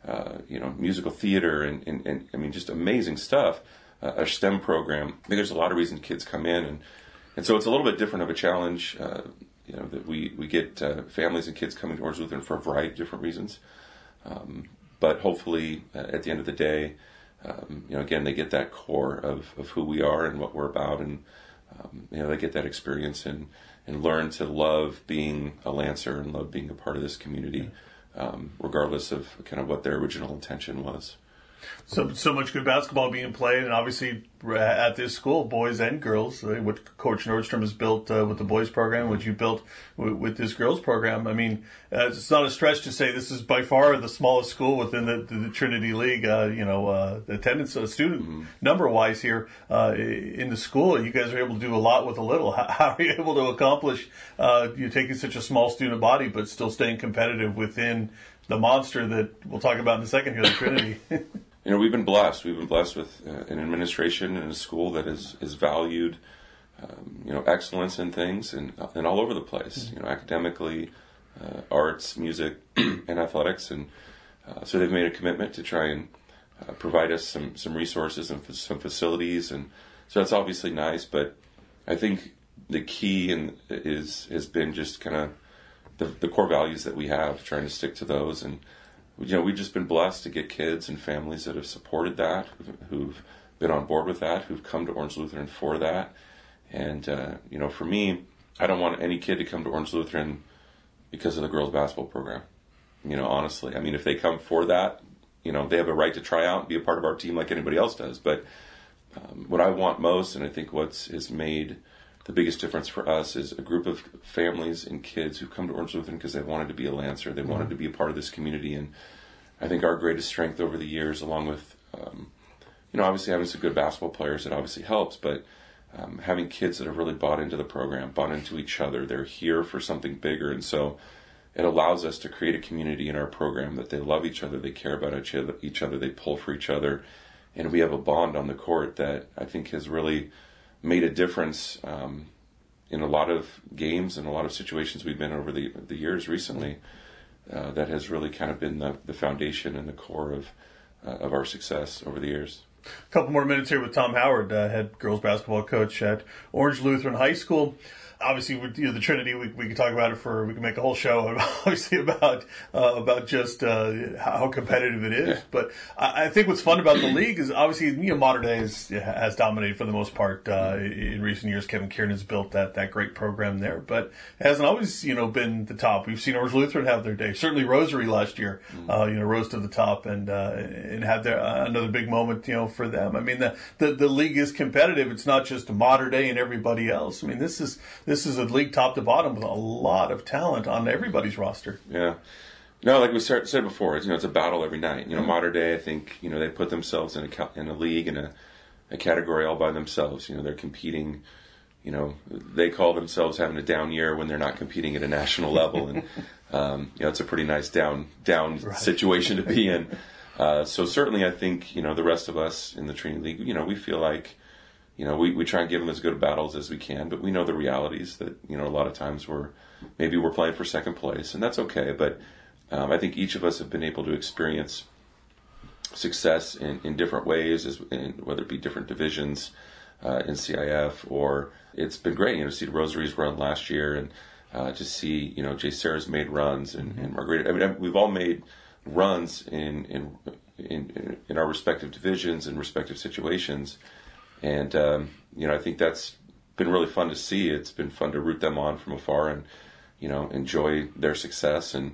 Speaker 11: musical theater, and I mean, just amazing stuff. A STEM program. I think there's a lot of reasons kids come in, and so it's a little bit different of a challenge. That we get families and kids coming to Orange Lutheran for a variety of different reasons. But hopefully, at the end of the day, again, they get that core of who we are and what we're about, and they get that experience and learn to love being a Lancer and love being a part of this community, regardless of kind of what their original intention was.
Speaker 5: So much good basketball being played, and obviously at this school, boys and girls, what Coach Nordstrom has built with the boys program, what you built with this girls program. I mean, it's not a stretch to say this is by far the smallest school within the Trinity League, attendance, student number-wise here in the school. You guys are able to do a lot with a little. How are you able to accomplish you taking such a small student body but still staying competitive within the monster that we'll talk about in a second here, the Trinity?
Speaker 11: We've been blessed. We've been blessed with an administration and a school that is valued, excellence in things and all over the place. Academically, arts, music, and athletics, and so they've made a commitment to try and provide us some resources and some facilities, and so that's obviously nice. But I think the key has been just kind of the core values that we have, trying to stick to those. And we've just been blessed to get kids and families that have supported that, who've been on board with that, who've come to Orange Lutheran for that. And, for me, I don't want any kid to come to Orange Lutheran because of the girls' basketball program. Honestly. I mean, if they come for that, they have a right to try out and be a part of our team like anybody else does. But what I want most, and I think has made the biggest difference for us, is a group of families and kids who come to Orange Lutheran because they wanted to be a Lancer. They wanted to be a part of this community. And I think our greatest strength over the years, along with, obviously having some good basketball players, it obviously helps, but having kids that have really bought into the program, bought into each other. They're here for something bigger. And so it allows us to create a community in our program that they love each other, they care about each other, they pull for each other. And we have a bond on the court that I think has really made a difference in a lot of games and a lot of situations we've been over the years recently. That has really kind of been the foundation and the core of our success over the years.
Speaker 5: A couple more minutes here with Tom Howard, head girls basketball coach at Orange Lutheran High School. Obviously, with the Trinity, we could talk about it we can make a whole show, obviously, about just how competitive it is. Yeah. But I think what's fun about the league is obviously Mater Dei has dominated for the most part in recent years. Kevin Kieran has built that great program there, but it hasn't always been the top. We've seen Orange Lutheran have their day. Certainly Rosary last year, rose to the top and had another big moment for them. I mean the league is competitive. It's not just Mater Dei and everybody else. I mean this is a league top to bottom with a lot of talent on everybody's roster.
Speaker 11: Yeah. No, like we said before, it's a battle every night. Mater Dei, I think, they put themselves in a league, in a category all by themselves. They're competing, they call themselves having a down year when they're not competing at a national level. And, it's a pretty nice down right. situation to be in. So certainly I think, the rest of us in the Trinity League, we feel like, we try and give them as good battles as we can, but we know the realities that, a lot of times we're playing for second place, and that's okay. But I think each of us have been able to experience success in different ways, whether it be different divisions in CIF, or it's been great, to see Rosary's run last year, and to see, Jay Sarah's made runs, and Margarita. I mean, we've all made runs in our respective divisions and respective situations. And, I think that's been really fun to see. It's been fun to root them on from afar and, enjoy their success and,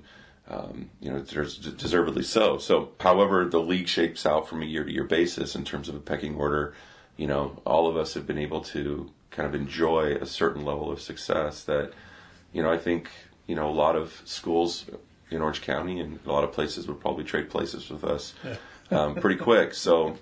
Speaker 11: deservedly so. So, however the league shapes out from a year-to-year basis in terms of a pecking order, all of us have been able to kind of enjoy a certain level of success that, I think, a lot of schools in Orange County and a lot of places would probably trade places with us pretty quick. So,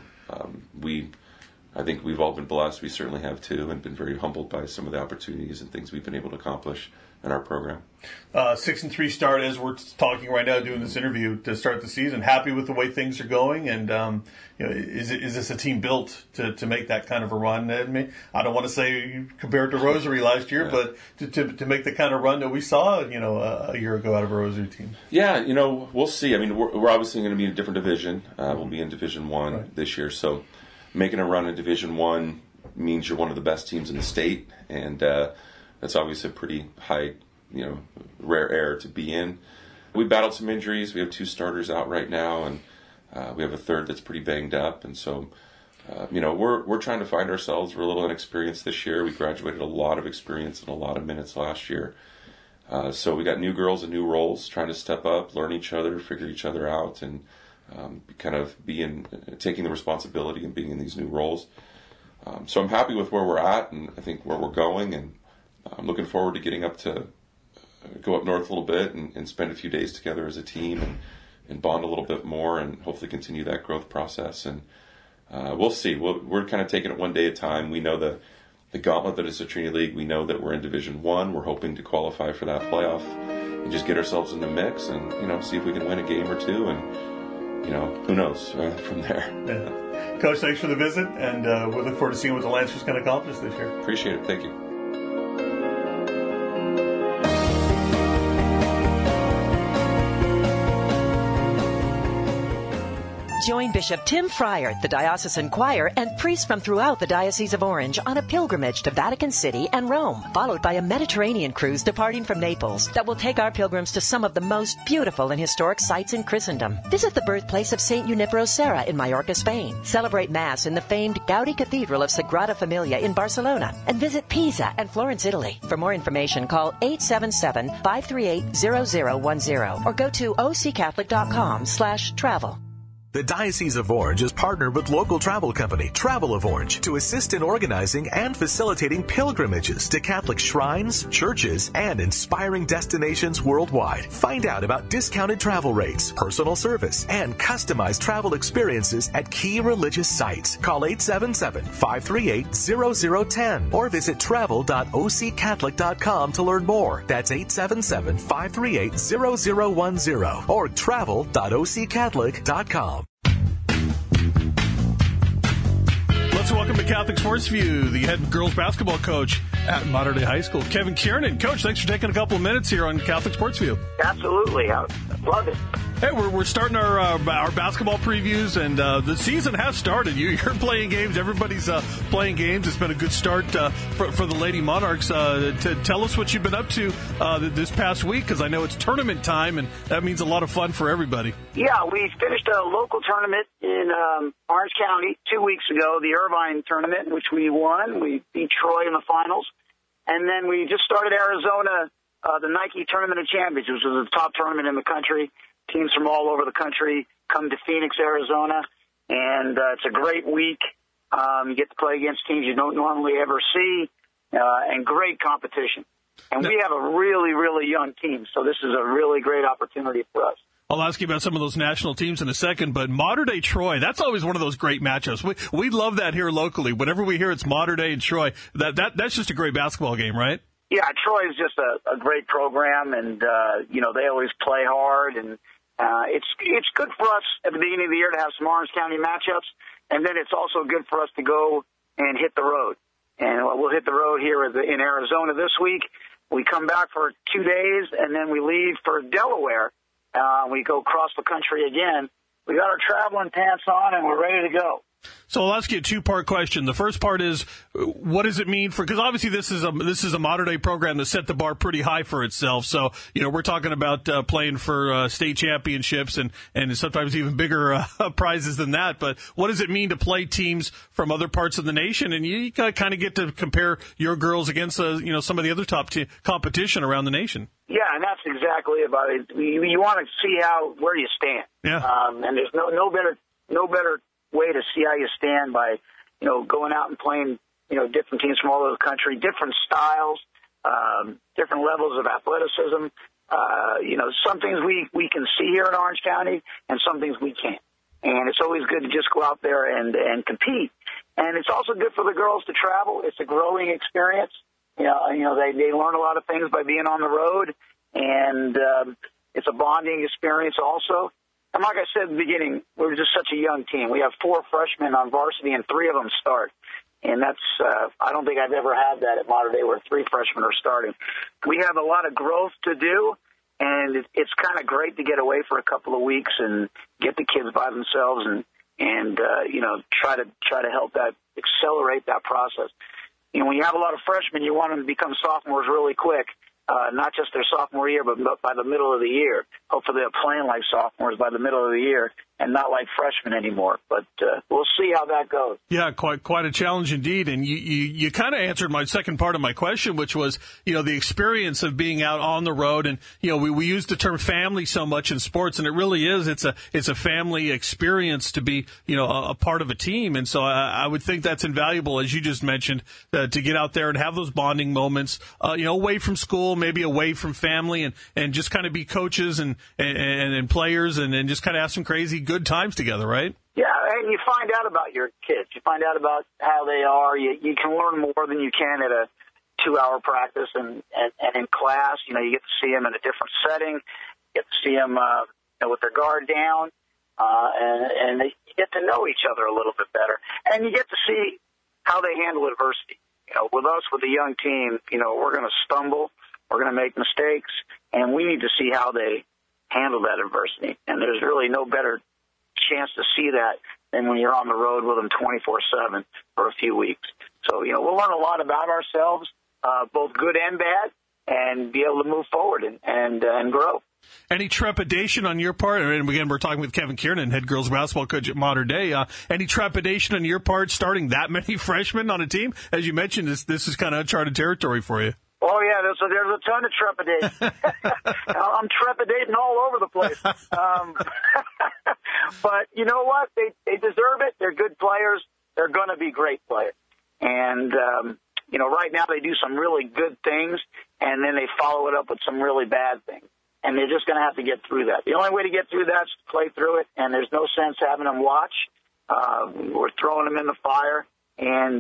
Speaker 11: I think we've all been blessed. We certainly have too, and been very humbled by some of the opportunities and things we've been able to accomplish in our program.
Speaker 5: 6-3 start as we're talking right now, doing this interview to start the season. Happy with the way things are going, and is this a team built to make that kind of a run? I don't want to say compared to Rosary last year, but to make the kind of run that we saw, a year ago out of a Rosary team.
Speaker 11: Yeah, we'll see. I mean, we're obviously going to be in a different division. We'll be in Division 1 this year, so making a run in Division 1 means you're one of the best teams in the state, and that's obviously a pretty high, rare air to be in. we battled some injuries. We have 2 starters out right now, and we have a third that's pretty banged up. And so, we're trying to find ourselves. We're a little inexperienced this year. We graduated a lot of experience and a lot of minutes last year. So we got new girls and new roles, trying to step up, learn each other, figure each other out, and taking the responsibility and being in these new roles. So I'm happy with where we're at, and I think where we're going, and I'm looking forward to getting up to go up north a little bit and spend a few days together as a team and bond a little bit more, and hopefully continue that growth process. And we'll see. We're kind of taking it one day at a time. We know the gauntlet that is the Trinity League. We know that we're in Division 1. We're hoping to qualify for that playoff and just get ourselves in the mix and, see if we can win a game or two, and, who knows from there.
Speaker 5: Yeah. Coach, thanks for the visit, and we look forward to seeing what the Lancers can accomplish this year.
Speaker 11: Appreciate it. Thank you.
Speaker 1: Join Bishop Tim Fryer, the diocesan choir, and priests from throughout the Diocese of Orange on a pilgrimage to Vatican City and Rome, followed by a Mediterranean cruise departing from Naples that will take our pilgrims to some of the most beautiful and historic sites in Christendom. Visit the birthplace of St. Junipero Serra in Mallorca, Spain. Celebrate Mass in the famed Gaudi Cathedral of Sagrada Familia in Barcelona. And visit Pisa and Florence, Italy. For more information, call 877-538-0010 or go to occatholic.com/travel.
Speaker 2: The Diocese of Orange is partnered with local travel company Travel of Orange to assist in organizing and facilitating pilgrimages to Catholic shrines, churches, and inspiring destinations worldwide. Find out about discounted travel rates, personal service, and customized travel experiences at key religious sites. Call 877-538-0010 or visit travel.occatholic.com to learn more. That's 877-538-0010 or travel.occatholic.com.
Speaker 5: Let's welcome to Catholic Sports View, the head girls basketball coach at Mater Dei High School, Kevin Kiernan. Coach, thanks for taking a couple of minutes here on Catholic Sports View.
Speaker 12: Absolutely. I love it.
Speaker 5: Hey, we're starting our basketball previews, and the season has started. You're playing games. Everybody's playing games. It's been a good start for the Lady Monarchs. Tell us what you've been up to this past week, because I know it's tournament time, and that means a lot of fun for everybody.
Speaker 12: Yeah, we finished a local tournament in Orange County 2 weeks ago, the Irvine tournament, which we won. We beat Troy in the finals. And then we just started Arizona, the Nike Tournament of Champions, which was the top tournament in the country. Teams from all over the country come to Phoenix, Arizona, and it's a great week. You get to play against teams you don't normally ever see, and great competition. And we have a really, really young team, so this is a really great opportunity for us.
Speaker 5: I'll ask you about some of those national teams in a second, but Mater Dei Troy, that's always one of those great matchups. We love that here locally. Whenever we hear it's Mater Dei and Troy, that's just a great basketball game, right?
Speaker 12: Yeah, Troy is just a great program, and they always play hard, and it's good for us at the beginning of the year to have some Orange County matchups, and then it's also good for us to go and hit the road. And we'll hit the road here in Arizona this week. We come back for 2 days, and then we leave for Delaware. We go across the country again. We got our traveling pants on, and we're ready to go.
Speaker 5: So I'll ask you a two-part question. The first part is, what does it mean because obviously this is a Mater Dei program that set the bar pretty high for itself. So, we're talking about playing for state championships and sometimes even bigger prizes than that. But what does it mean to play teams from other parts of the nation? And you kind of get to compare your girls against, some of the other top competition around the nation.
Speaker 12: Yeah, and that's exactly about it. You want to see where you stand.
Speaker 5: Yeah.
Speaker 12: And there's no better way to see how you stand by, going out and playing, different teams from all over the country, different styles, different levels of athleticism. Some things we can see here in Orange County and some things we can't. And it's always good to just go out there and compete. And it's also good for the girls to travel. It's a growing experience. They learn a lot of things by being on the road, and it's a bonding experience also. And like I said at the beginning, we're just such a young team. We have 4 freshmen on varsity, and 3 of them start. And that's I don't think I've ever had that at Mater Dei where 3 freshmen are starting. We have a lot of growth to do, and it's kind of great to get away for a couple of weeks and get the kids by themselves and try to help that accelerate that process. When you have a lot of freshmen, you want them to become sophomores really quick. not just their sophomore year, but by the middle of the year. Hopefully they're playing like sophomores by the middle of the year and not like freshmen anymore. But we'll see how that goes.
Speaker 5: Yeah, quite a challenge indeed. And you kind of answered my second part of my question, which was, the experience of being out on the road. And, we use the term family so much in sports, and it really is. It's a family experience to be, a part of a team. And so I would think that's invaluable, as you just mentioned, to get out there and have those bonding moments, away from school, maybe away from family, and just kind of be coaches and players and just kind of have some crazy good times together, right?
Speaker 12: Yeah, and you find out about your kids. You find out about how they are. You can learn more than you can at a 2-hour practice and in class. You get to see them in a different setting. You get to see them with their guard down, and you get to know each other a little bit better. And you get to see how they handle adversity. With us, with the young team, we're going to stumble. We're going to make mistakes, and we need to see how they handle that adversity. And there's really no better chance to see that than when you're on the road with them 24/7 for a few weeks. So, we'll learn a lot about ourselves, both good and bad, and be able to move forward and grow.
Speaker 5: Any trepidation on your part? And again, we're talking with Kevin Kiernan, head girls basketball coach at Mater Dei. Any trepidation on your part starting that many freshmen on a team? As you mentioned, this is kind of uncharted territory for you.
Speaker 12: Oh, yeah, there's a ton of trepidation. I'm trepidating all over the place. But you know what? They deserve it. They're good players. They're going to be great players. And, right now they do some really good things, and then they follow it up with some really bad things. And they're just going to have to get through that. The only way to get through that is to play through it, and there's no sense having them watch. We're throwing them in the fire. And,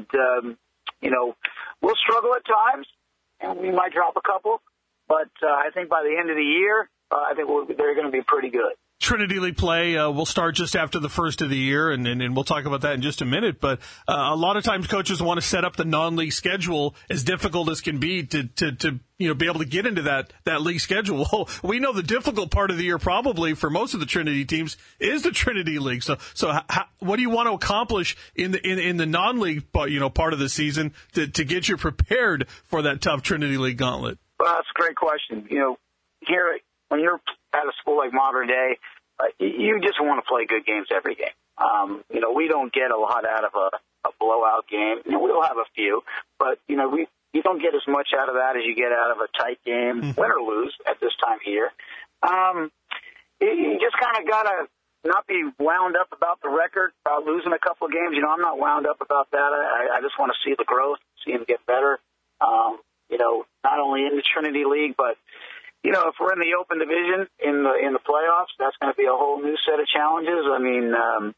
Speaker 12: we'll struggle at times, and we might drop a couple. But I think by the end of the year, I think they're going to be pretty good.
Speaker 5: Trinity League play will start just after the first of the year, and we'll talk about that in just a minute. But a lot of times coaches want to set up the non-league schedule as difficult as can be to be able to get into that league schedule. Well, we know the difficult part of the year probably for most of the Trinity teams is the Trinity League. So what do you want to accomplish in the non-league part of the season to get you prepared for that tough Trinity League gauntlet?
Speaker 12: Well, that's a great question. Here when you're at a school like Mater Dei, you just want to play good games every game. We don't get a lot out of a blowout game. We'll have a few, but, you don't get as much out of that as you get out of a tight game, win or lose at this time of year. You just kind of got to not be wound up about the record, about losing a couple of games. I'm not wound up about that. I just want to see the growth, see them get better, not only in the Trinity League, but if we're in the open division in the playoffs, that's going to be a whole new set of challenges. I mean,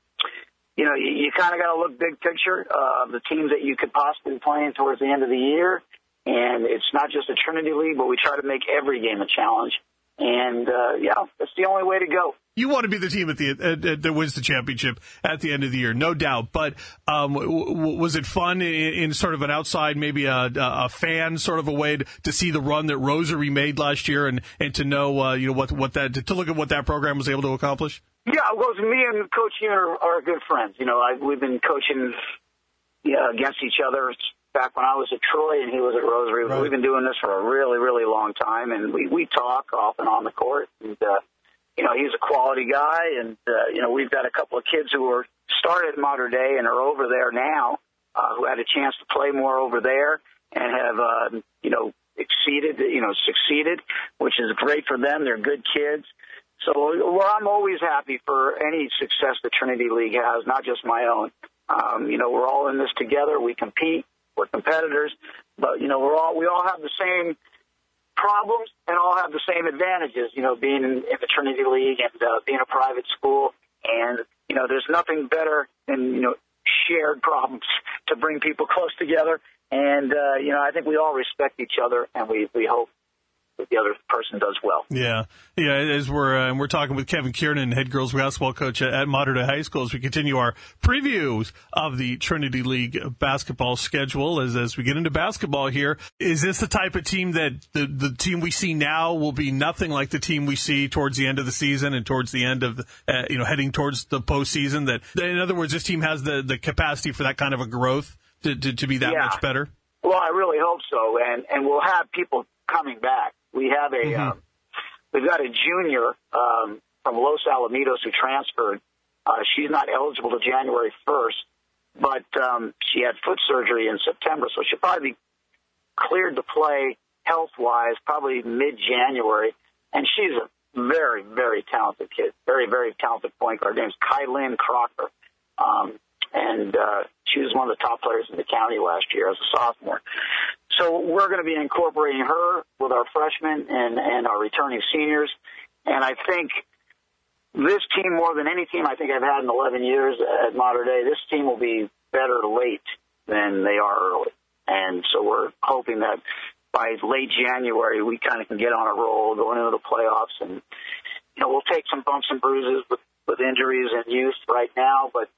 Speaker 12: you kind of got to look big picture of the teams that you could possibly be playing towards the end of the year. And it's not just a Trinity League, but we try to make every game a challenge. And, that's the only way to go.
Speaker 5: You want to be the team that wins the championship at the end of the year, no doubt. But was it fun in sort of an outside, maybe a fan sort of a way to see the run that Rosary made last year and to know what that to look at what that program was able to accomplish?
Speaker 12: Yeah, well, me and Coach Ian are good friends. We've been coaching against each other back when I was at Troy and he was at Rosary. Right. We've been doing this for a really, really long time, and we talk off and on the court. And he's a quality guy, and we've got a couple of kids who were started at Mater Dei and are over there now, who had a chance to play more over there and have succeeded, which is great for them. They're good kids. So I'm always happy for any success the Trinity League has, not just my own. We're all in this together. We compete. We're competitors, but we all have the same problems and all have the same advantages. Being in the Trinity League and being a private school, and there's nothing better than shared problems to bring people close together. And I think we all respect each other, and we hope that the other person does well.
Speaker 5: Yeah. As we're talking with Kevin Kiernan, head girls basketball coach at Mater Dei High School, as we continue our previews of the Trinity League basketball schedule. As we get into basketball here, is this the type of team that the team we see now will be nothing like the team we see towards the end of the season and towards the end of heading towards the postseason? That, in other words, this team has the capacity for that kind of a growth to be that much better.
Speaker 12: Well, I really hope so, and we'll have people coming back. We have we've got a junior from Los Alamitos who transferred. She's not eligible to January 1st, but she had foot surgery in September, so she'll probably be cleared to play health-wise probably mid-January. And she's a very, very talented kid, very, very talented point guard. Her name's Kylin Crocker. And she was one of the top players in the county last year as a sophomore. So we're going to be incorporating her with our freshmen and our returning seniors. And I think this team, more than any team I think I've had in 11 years at Mater Dei, this team will be better late than they are early. And so we're hoping that by late January we kind of can get on a roll going into the playoffs. And, you know, we'll take some bumps and bruises with injuries and youth right now, but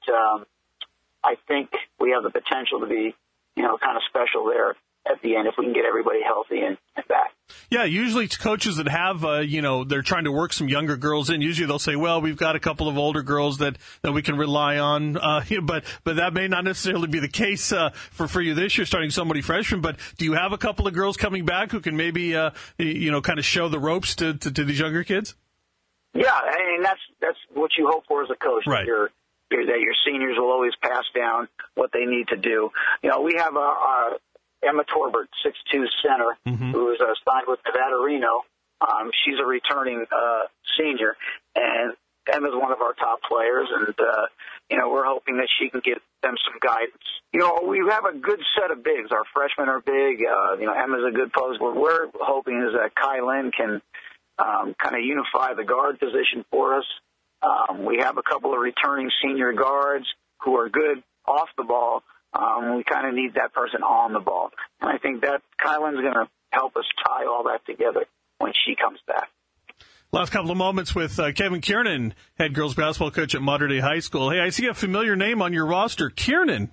Speaker 12: I think we have the potential to be, you know, kind of special there at the end if we can get everybody healthy and back. Yeah,
Speaker 5: usually it's coaches that have, they're trying to work some younger girls in. Usually they'll say, well, we've got a couple of older girls that we can rely on. But that may not necessarily be the case for you this year, starting so many freshmen. But do you have a couple of girls coming back who can maybe, kind of show the ropes to these younger kids?
Speaker 12: Yeah, I mean, that's what you hope for as a coach.
Speaker 5: Right.
Speaker 12: That your seniors will always pass down what they need to do. You know, we have Emma Torbert, 6'2" center, who is signed with Nevada Reno. She's a returning senior, and Emma's one of our top players, and, we're hoping that she can give them some guidance. You know, we have a good set of bigs. Our freshmen are big. Emma's a good post. What we're hoping is that Kylin can kind of unify the guard position for us. We have a couple of returning senior guards who are good off the ball. We kind of need that person on the ball. And I think that Kylan's going to help us tie all that together when she comes back.
Speaker 5: Last couple of moments with Kevin Kiernan, head girls basketball coach at Mater Dei High School. Hey, I see a familiar name on your roster, Kiernan.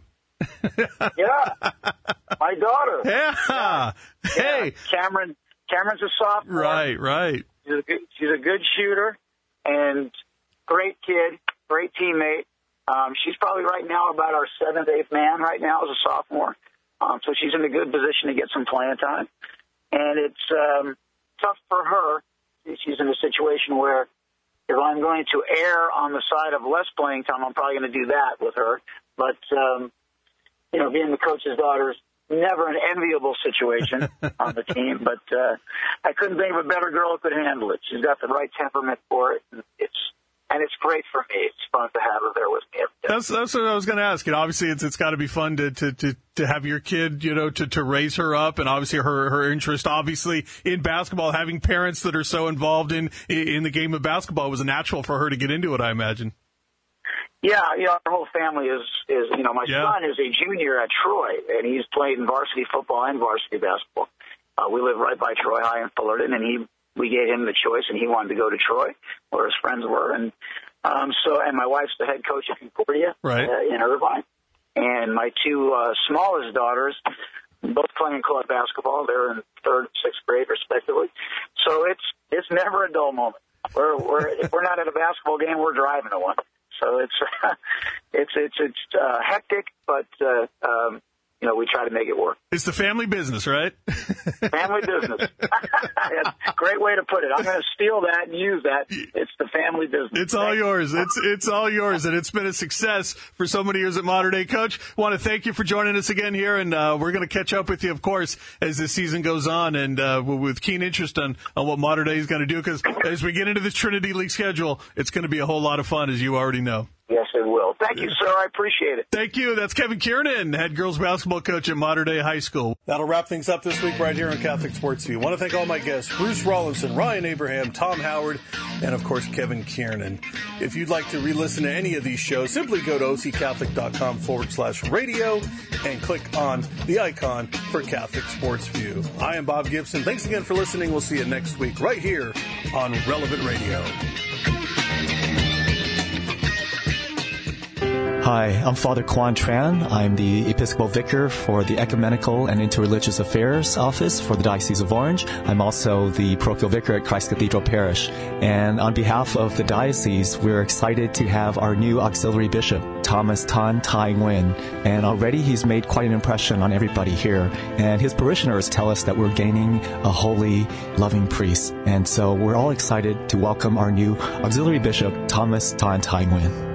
Speaker 12: Yeah, my daughter.
Speaker 5: Yeah. Hey.
Speaker 12: Cameron's a sophomore.
Speaker 5: Right.
Speaker 12: She's a good shooter and great kid, great teammate. She's probably right now about our 7th, 8th man right now as a sophomore. So she's in a good position to get some playing time. And it's tough for her. She's in a situation where if I'm going to err on the side of less playing time, I'm probably going to do that with her. But, being the coach's daughter is never an enviable situation on the team. But I couldn't think of a better girl who could handle it. She's got the right temperament for it. And it's great for me. It's fun to have her there with me.
Speaker 5: That's what I was going to ask. Obviously, it's got to be fun to have your kid, to raise her up, and obviously her interest, obviously in basketball. Having parents that are so involved in the game of basketball was a natural for her to get into it, I imagine.
Speaker 12: Yeah, our whole family is my son is a junior at Troy, and he's played in varsity football and varsity basketball. We live right by Troy High in Fullerton, and we gave him the choice, and he wanted to go to Troy, where his friends were. And and my wife's the head coach at Concordia in Irvine. And my two smallest daughters, both playing club basketball. They're in 3rd and 6th grade, respectively. So it's never a dull moment. If we're not at a basketball game, we're driving to one. So it's hectic, but we try to make it work.
Speaker 5: It's the family business, right?
Speaker 12: Family business. Great way to put it. I'm going to steal that and use that. It's the family business.
Speaker 5: It's all yours. It's all yours, and it's been a success for so many years at Mater Dei. Coach, want to thank you for joining us again here, and we're going to catch up with you, of course, as this season goes on, and with keen interest on what Mater Dei is going to do, because as we get into the Trinity League schedule, it's going to be a whole lot of fun, as you already know.
Speaker 12: Yes, it will. Thank you, sir. I appreciate it.
Speaker 5: Thank you. That's Kevin Kiernan, head girls basketball coach at Mater Dei High School.
Speaker 3: That'll wrap things up this week right here on Catholic Sports View. I want to thank all my guests, Bruce Rawlinson, Ryan Abraham, Tom Howard, and, of course, Kevin Kiernan. If you'd like to re-listen to any of these shows, simply go to occatholic.com/radio and click on the icon for Catholic Sports View. I am Bob Gibson. Thanks again for listening. We'll see you next week right here on Relevant Radio.
Speaker 13: Hi, I'm Father Quan Tran. I'm the Episcopal Vicar for the Ecumenical and Interreligious Affairs Office for the Diocese of Orange. I'm also the Parochial Vicar at Christ Cathedral Parish. And on behalf of the diocese, we're excited to have our new auxiliary bishop, Thomas Tan Tai Nguyen, and already he's made quite an impression on everybody here. And his parishioners tell us that we're gaining a holy, loving priest. And so we're all excited to welcome our new auxiliary bishop, Thomas Tan Tai Nguyen.